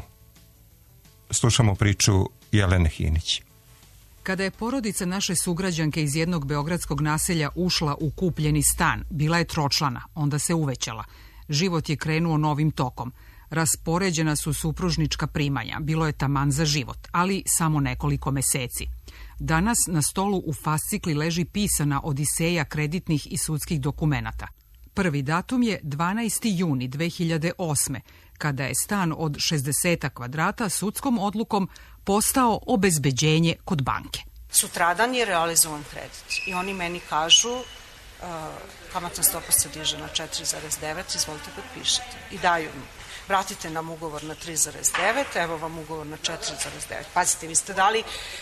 Speaker 2: Slušamo priču Jelene Hinić.
Speaker 9: Kada je porodica naše sugrađanke iz jednog beogradskog naselja ušla u kupljeni stan, bila je tročlana, onda se uvećala. Život je krenuo novim tokom. Raspoređena su supružnička primanja, bilo je taman za život, ali samo nekoliko meseci. Danas na stolu u fascikli leži pisana odiseja kreditnih i sudskih dokumenata. Prvi datum je dvanaesti juni dve hiljade osme. kada je stan od šezdeset kvadrata sudskom odlukom postao obezbeđenje kod banke.
Speaker 11: Sutradan je realizovan kredit i oni meni kažu uh, kamatna stopa se diže na četiri zarez devet, izvolite potpišite. I daju mi. Vratite nam ugovor na tri zarez devet, evo vam ugovor na četiri zarez devet. Pazite, vi ste dali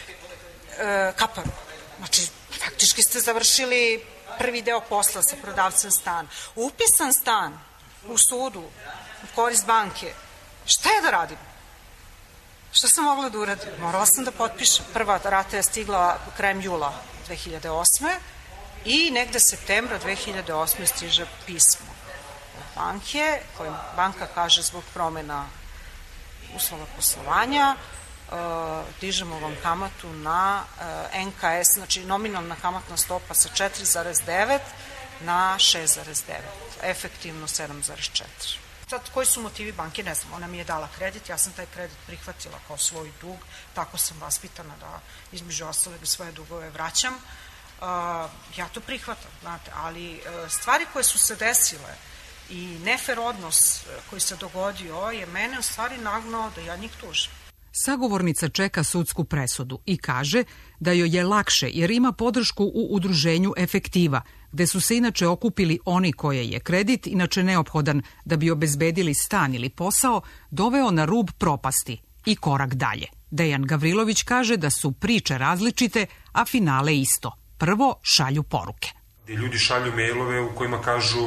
Speaker 11: uh, kaparu. Znači, faktički ste završili prvi deo posla sa prodavcem stan. Upisan stan u sudu u korist banke. Šta je da radim? Šta sam mogla da uradim? Morala sam da potpišem. Prva rata je stigla krajem jula dve hiljade osme i negde septembra dve hiljade osme stiže pismo banke, kojim banka kaže zbog promena uslova poslovanja uh, dižemo vam kamatu na uh, en ka es, znači nominalna kamatna stopa sa četiri zarez devet na šest zarez devet, efektivno sedam zarez četiri. Sad, koji su motivi banke, ne znam, ona mi je dala kredit, ja sam taj kredit prihvatila kao svoj dug, tako sam vaspitana da između ostalog svoje dugove vraćam. Uh, ja to prihvatam, znate, ali uh, stvari koje su se desile i nefer odnos koji se dogodio je mene u stvari nagnao da ja njih tužim.
Speaker 9: Sagovornica čeka sudsku presudu i kaže da joj je lakše jer ima podršku u udruženju Efektiva, gde su se inače okupili oni koje je kredit, inače neophodan da bi obezbedili stan ili posao, doveo na rub propasti i korak dalje. Dejan Gavrilović kaže da su priče različite, a finale isto. Prvo šalju poruke.
Speaker 12: Ljudi šalju mailove u kojima kažu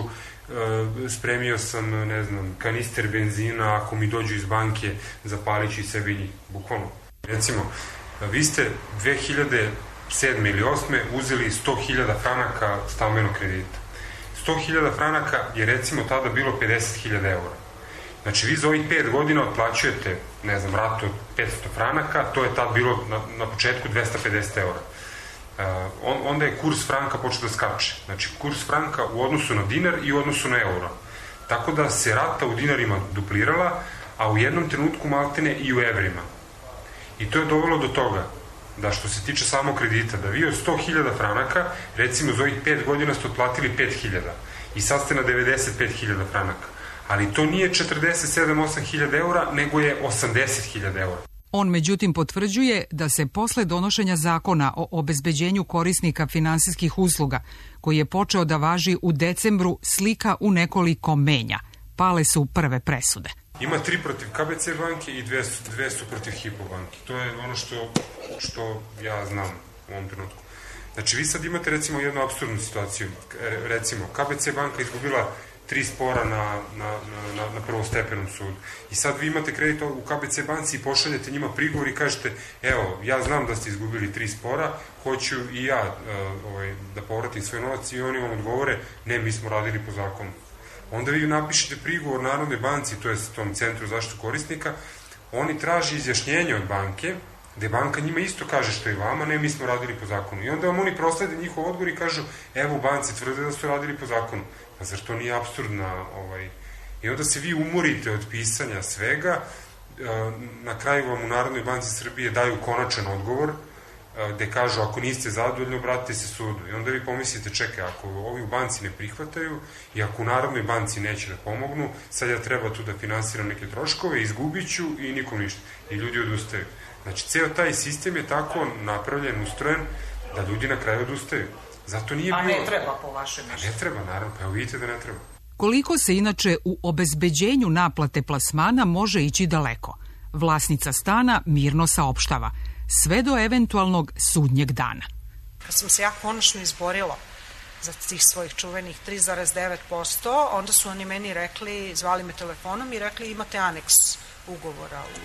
Speaker 12: spremio sam, ne znam, kanister benzina, ako mi dođu iz banke, zapalit ću i sebi njih, bukvalno. Recimo, vi ste dve hiljade sedme ili osme uzeli sto hiljada franaka stambenog kredita. sto hiljada franaka je recimo tada bilo pedeset hiljada eura. Znači, vi za ovih pet godina otplaćujete, ne znam, ratu od petsto franaka, to je tad bilo na, na početku dvesta pedeset eura. Uh, on, onda je kurs franka počeo da skače. Znači, kurs franka u odnosu na dinar i u odnosu na euro. Tako da se rata u dinarima duplirala, a u jednom trenutku maltene i u evrima. I to je dovelo do toga da što se tiče samog kredita, da vi od sto hiljada franaka, recimo za ovih pet godina ste otplatili pet hiljada i sad ste na devedeset pet hiljada franaka. Ali to nije četrdeset sedam osam hiljada eura, nego je osamdeset hiljada eura.
Speaker 9: On međutim potvrđuje da se posle donošenja zakona o obezbeđenju korisnika finansijskih usluga, koji je počeo da važi u decembru, slika u nekoliko menja. Pale su prve presude.
Speaker 12: Ima tri protiv K B C banke i dve, dve su protiv Hypo banke. To je ono što, što ja znam u ovom trenutku. Znači, vi sad imate recimo jednu apsurdnu situaciju. Recimo, K B C banka izgubila tri spora na, na, na, na prvostepenom sudu. I sad vi imate kredit u K B C banci i pošaljete njima prigovor i kažete, evo, ja znam da ste izgubili tri spora, hoću i ja uh, ovaj, da povratim svoj novac, i oni vam odgovore, ne, mi smo radili po zakonu. Onda vi napišete prigovor Narodnoj banci, to je tom centru zaštitu korisnika, oni traži izjašnjenje od banke, gde banka njima isto kaže što i vama, ne, mi smo radili po zakonu. I onda vam oni proslede njihov odgovor i kažu, evo, u banci tvrde da su radili po zakonu. Pa zar to nije apsurdna? Ovaj... I onda se vi umorite od pisanja svega, na kraju vam u Narodnoj banci Srbije daju konačan odgovor, gde kažu, ako niste zadovoljni, obratite se sudu. I onda vi pomislite, čekaj, ako ovi u banci ne prihvataju i ako u Narodnoj banci neće da pomognu, sad ja treba tu da finansiram neke troškove, izgubit ću i nikom ništa. I ljudi odustaju. Znači, ceo taj sistem je tako napravljen, ustrojen, da ljudi na kraju odustaju. Zato nije
Speaker 11: A
Speaker 12: bilo...
Speaker 11: ne treba po vašem mišljenju.
Speaker 12: A ne treba, naravno, pa evo vidite da ne treba.
Speaker 9: Koliko se inače u obezbeđenju naplate plasmana može ići daleko? Vlasnica stana mirno saopštava, sve do eventualnog sudnjeg dana.
Speaker 11: Kad sam se ja konačno izborila za tih svojih čuvenih tri zarez devet posto, onda su oni meni rekli, zvali me telefonom i rekli, imate aneks ugovora u,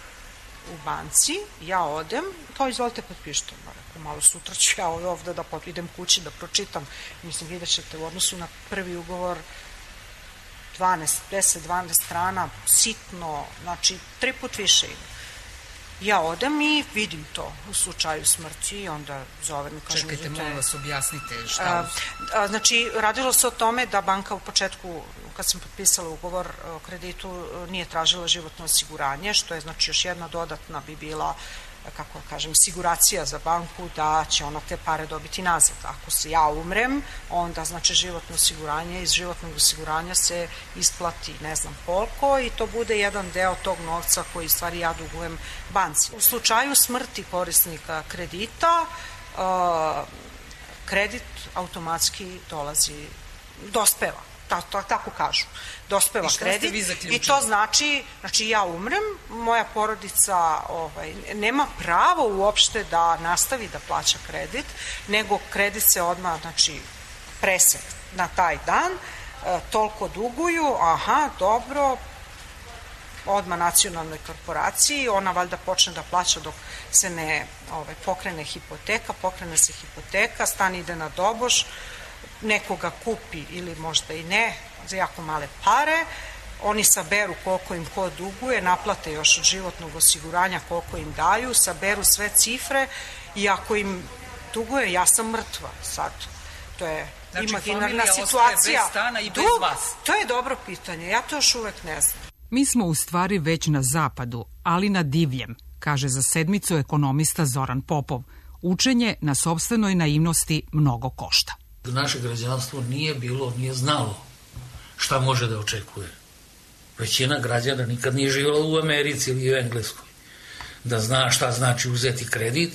Speaker 11: u banci, ja odem, to izvolite potpišite. Malo sutra ću ja ovde da idem kući da pročitam. Mislim, vidjet ćete u odnosu na prvi ugovor dvanaest, deset, dvanaest strana, sitno, znači tri put više ima. Ja odem i vidim to u slučaju smrti i onda zovem i kažem...
Speaker 9: Čekajte, molim vas, objasnite šta...
Speaker 11: A, a, znači, radilo se o tome da banka u početku, kad sam potpisala ugovor o kreditu, nije tražila životno osiguranje, što je, znači, još jedna dodatna bi bila, kako kažem, siguracija za banku da će ona te pare dobiti nazad. Ako se ja umrem, onda, znači, životno osiguranje, iz životnog osiguranja se isplati ne znam koliko i to bude jedan deo tog novca koji stvari ja dugujem banci. U slučaju smrti korisnika kredita, kredit automatski dolazi, dospeva. Ta, to, tako kažu, dospeva kredit i to znači, znači ja umrem, moja porodica ovaj, nema pravo uopšte da nastavi da plaća kredit, nego kredit se odmah, znači, presek na taj dan, e, toliko duguju, aha, dobro, odmah nacionalnoj korporaciji, ona valjda počne da plaća dok se ne ovaj, pokrene hipoteka, pokrene se hipoteka, stan ide na doboš, nekoga kupi ili možda i ne, za jako male pare, oni saberu koliko im ko duguje, naplate još od životnog osiguranja koliko im daju, saberu sve cifre i ako im duguje, ja sam mrtva sad. to je
Speaker 9: znači,
Speaker 11: imaginarna situacija.
Speaker 9: Bez stana i bez
Speaker 11: Dug,
Speaker 9: vas.
Speaker 11: To je dobro pitanje, ja to još uvek ne znam.
Speaker 9: Mi smo u stvari već na zapadu, ali na divljem, kaže za sedmicu ekonomista Zoran Popov. Učenje na sopstvenoj naivnosti mnogo košta.
Speaker 13: Naše građanstvo nije bilo, nije znalo šta može da očekuje. Većina građana nikad nije živjela u Americi ili u Engleskoj. Da zna šta znači uzeti kredit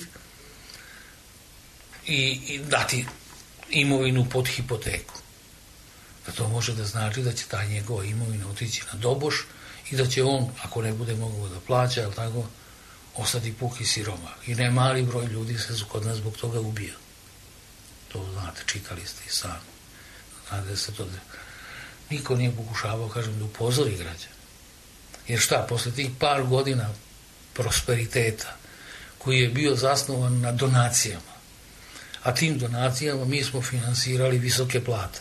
Speaker 13: i, i dati imovinu pod hipoteku. Da to može da znači da će ta njegova imovina otići na doboš i da će on, ako ne bude mogao da plaća, jel tako, ostati puki siromah. I ne mali broj ljudi se kod nas zbog toga ubija. To znate, čitali ste i sami. Znate da se to... Niko nije pokušavao, kažem, da upozori građane. Jer šta, posle tih par godina prosperiteta, koji je bio zasnovan na donacijama, a tim donacijama mi smo finansirali visoke plate.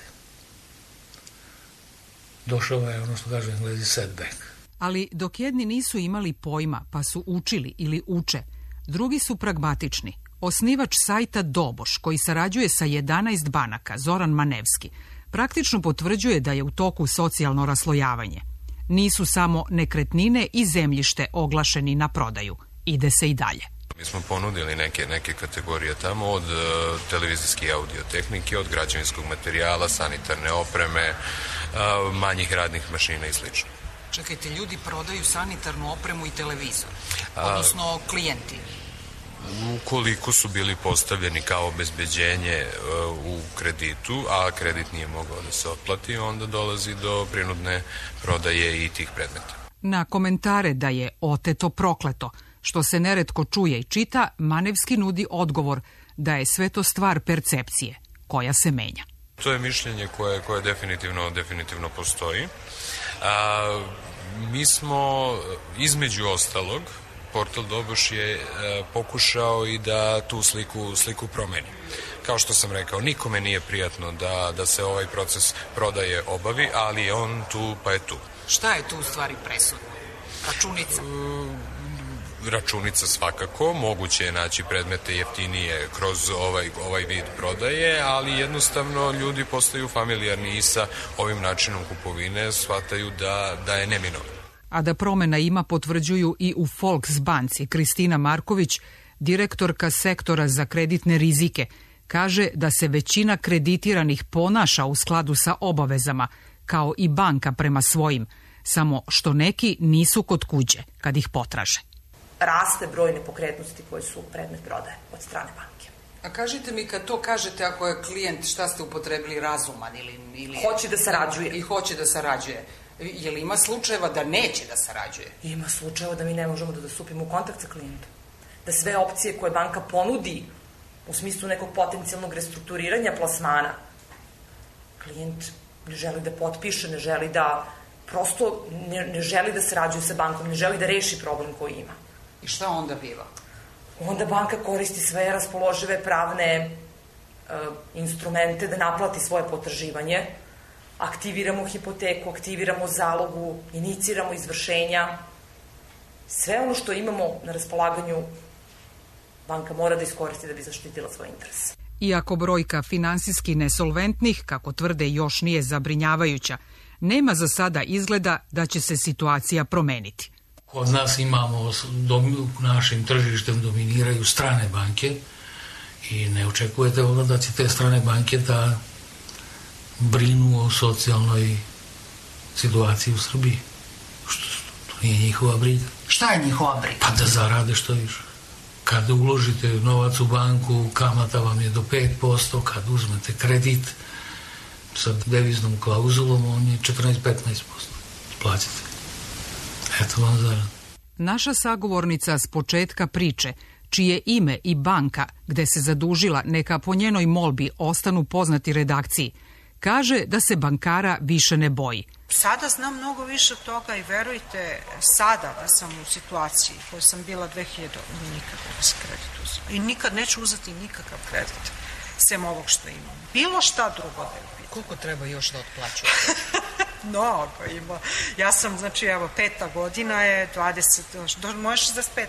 Speaker 13: Došao je ono što kaže Englezi setback.
Speaker 9: Ali dok jedni nisu imali pojma pa su učili ili uče, drugi su pragmatični. Osnivač sajta Doboš, koji sarađuje sa jedanaest banaka, Zoran Manevski, praktično potvrđuje da je u toku socijalno raslojavanje. Nisu samo nekretnine i zemljište oglašeni na prodaju. Ide se i dalje.
Speaker 14: Mi smo ponudili neke, neke kategorije tamo, od uh, televizijske i audiotehnike, od građevinskog materijala, sanitarne opreme, uh, manjih radnih mašina i sl.
Speaker 9: Čekajte, ljudi prodaju sanitarnu opremu i televizor, odnosno klijenti.
Speaker 14: Ukoliko su bili postavljeni kao obezbeđenje uh, u kreditu, a kredit nije mogao da se otplati, onda dolazi do prinudne prodaje i tih predmeta.
Speaker 9: Na komentare da je oteto prokleto, što se neretko čuje i čita, Manevski nudi odgovor da je sve to stvar percepcije, koja se menja.
Speaker 14: To je mišljenje koje, koje definitivno, definitivno postoji. A, mi smo, između ostalog, portal Doboš je e, pokušao i da tu sliku, sliku promeni. Kao što sam rekao, nikome nije prijatno da, da se ovaj proces prodaje obavi, ali je on tu, pa je tu.
Speaker 9: Šta je tu u stvari presudno? Računica?
Speaker 14: Računica svakako, moguće je naći predmete jeftinije kroz ovaj, ovaj vid prodaje, ali jednostavno ljudi postaju familijarni i sa ovim načinom kupovine, shvataju da, da je neminovno.
Speaker 9: A da promena ima potvrđuju i u Volksbanci. Kristina Marković, direktorka sektora za kreditne rizike, kaže da se većina kreditiranih ponaša u skladu sa obavezama, kao i banka prema svojim, samo što neki nisu kod kuće kad ih potraže.
Speaker 15: Raste broj nepokretnosti koji su predmet prodaje od strane banke.
Speaker 9: A kažite mi, kad to kažete, ako je klijent, šta ste upotrebili, razuman ili... ili
Speaker 15: hoće da sarađuje.
Speaker 9: I hoće da sarađuje. Je li ima slučajeva da neće da sarađuje?
Speaker 15: Ima slučajeva da mi ne možemo da stupimo u kontakt sa klijentom. Da sve opcije koje banka ponudi u smislu nekog potencijalnog restrukturiranja plasmana, klijent ne želi da potpiše, ne želi da... prosto ne, ne želi da sarađuje sa bankom, ne želi da reši problem koji ima.
Speaker 9: I šta onda biva?
Speaker 15: Onda banka koristi sve raspoložive pravne e, instrumente da naplati svoje potraživanje. Aktiviramo hipoteku, aktiviramo zalogu, iniciramo izvršenja. Sve ono što imamo na raspolaganju banka mora da iskoristi da bi zaštitila svoj interes.
Speaker 9: Iako brojka finansijski nesolventnih, kako tvrde, još nije zabrinjavajuća, nema za sada izgleda da će se situacija promeniti.
Speaker 13: Kod nas imamo, u našim tržištem dominiraju strane banke i ne očekujete onda da će te strane banke da brinu o socijalnoj situaciji u Srbiji. Što to nije njihova briga.
Speaker 9: Šta je njihova briga?
Speaker 13: Pa da zarade što više. Kada uložite novac u banku, kamata vam je do pet posto, kad uzmete kredit sa deviznom klauzulom, on je četrnaest do petnaest posto. Plaćate. Eto vam zarad.
Speaker 9: Naša sagovornica s početka priče, čije ime i banka gde se zadužila neka po njenoj molbi ostanu poznati redakciji, kaže da se bankara više ne boji.
Speaker 11: Sada znam mnogo više od toga i verujte, sada da sam u situaciji koju sam bila dve hiljade nikad ne se kredit uzela. I nikad neću uzeti nikakav kredit, sem ovog što imam. Bilo šta drugo da je biti.
Speaker 9: Koliko treba još da otplaćujete?
Speaker 11: Mnogo ima. Ja sam, znači, evo, peta godina je dvadeset, do, moje šezdeset pet.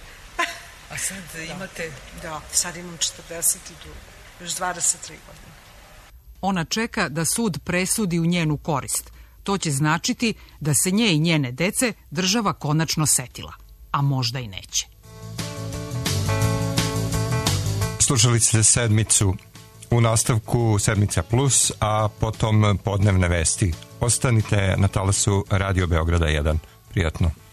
Speaker 9: A sad imate?
Speaker 11: Da, sad imam četrdeset dva, još dvadeset tri godine.
Speaker 9: Ona čeka da sud presudi u njenu korist. To će značiti da se nje i njene dece država konačno setila. A možda i neće.
Speaker 2: Slušali ste sedmicu, u nastavku Sedmica plus, a potom podnevne vesti. Ostanite na talasu Radio Beograda jedan. Prijatno.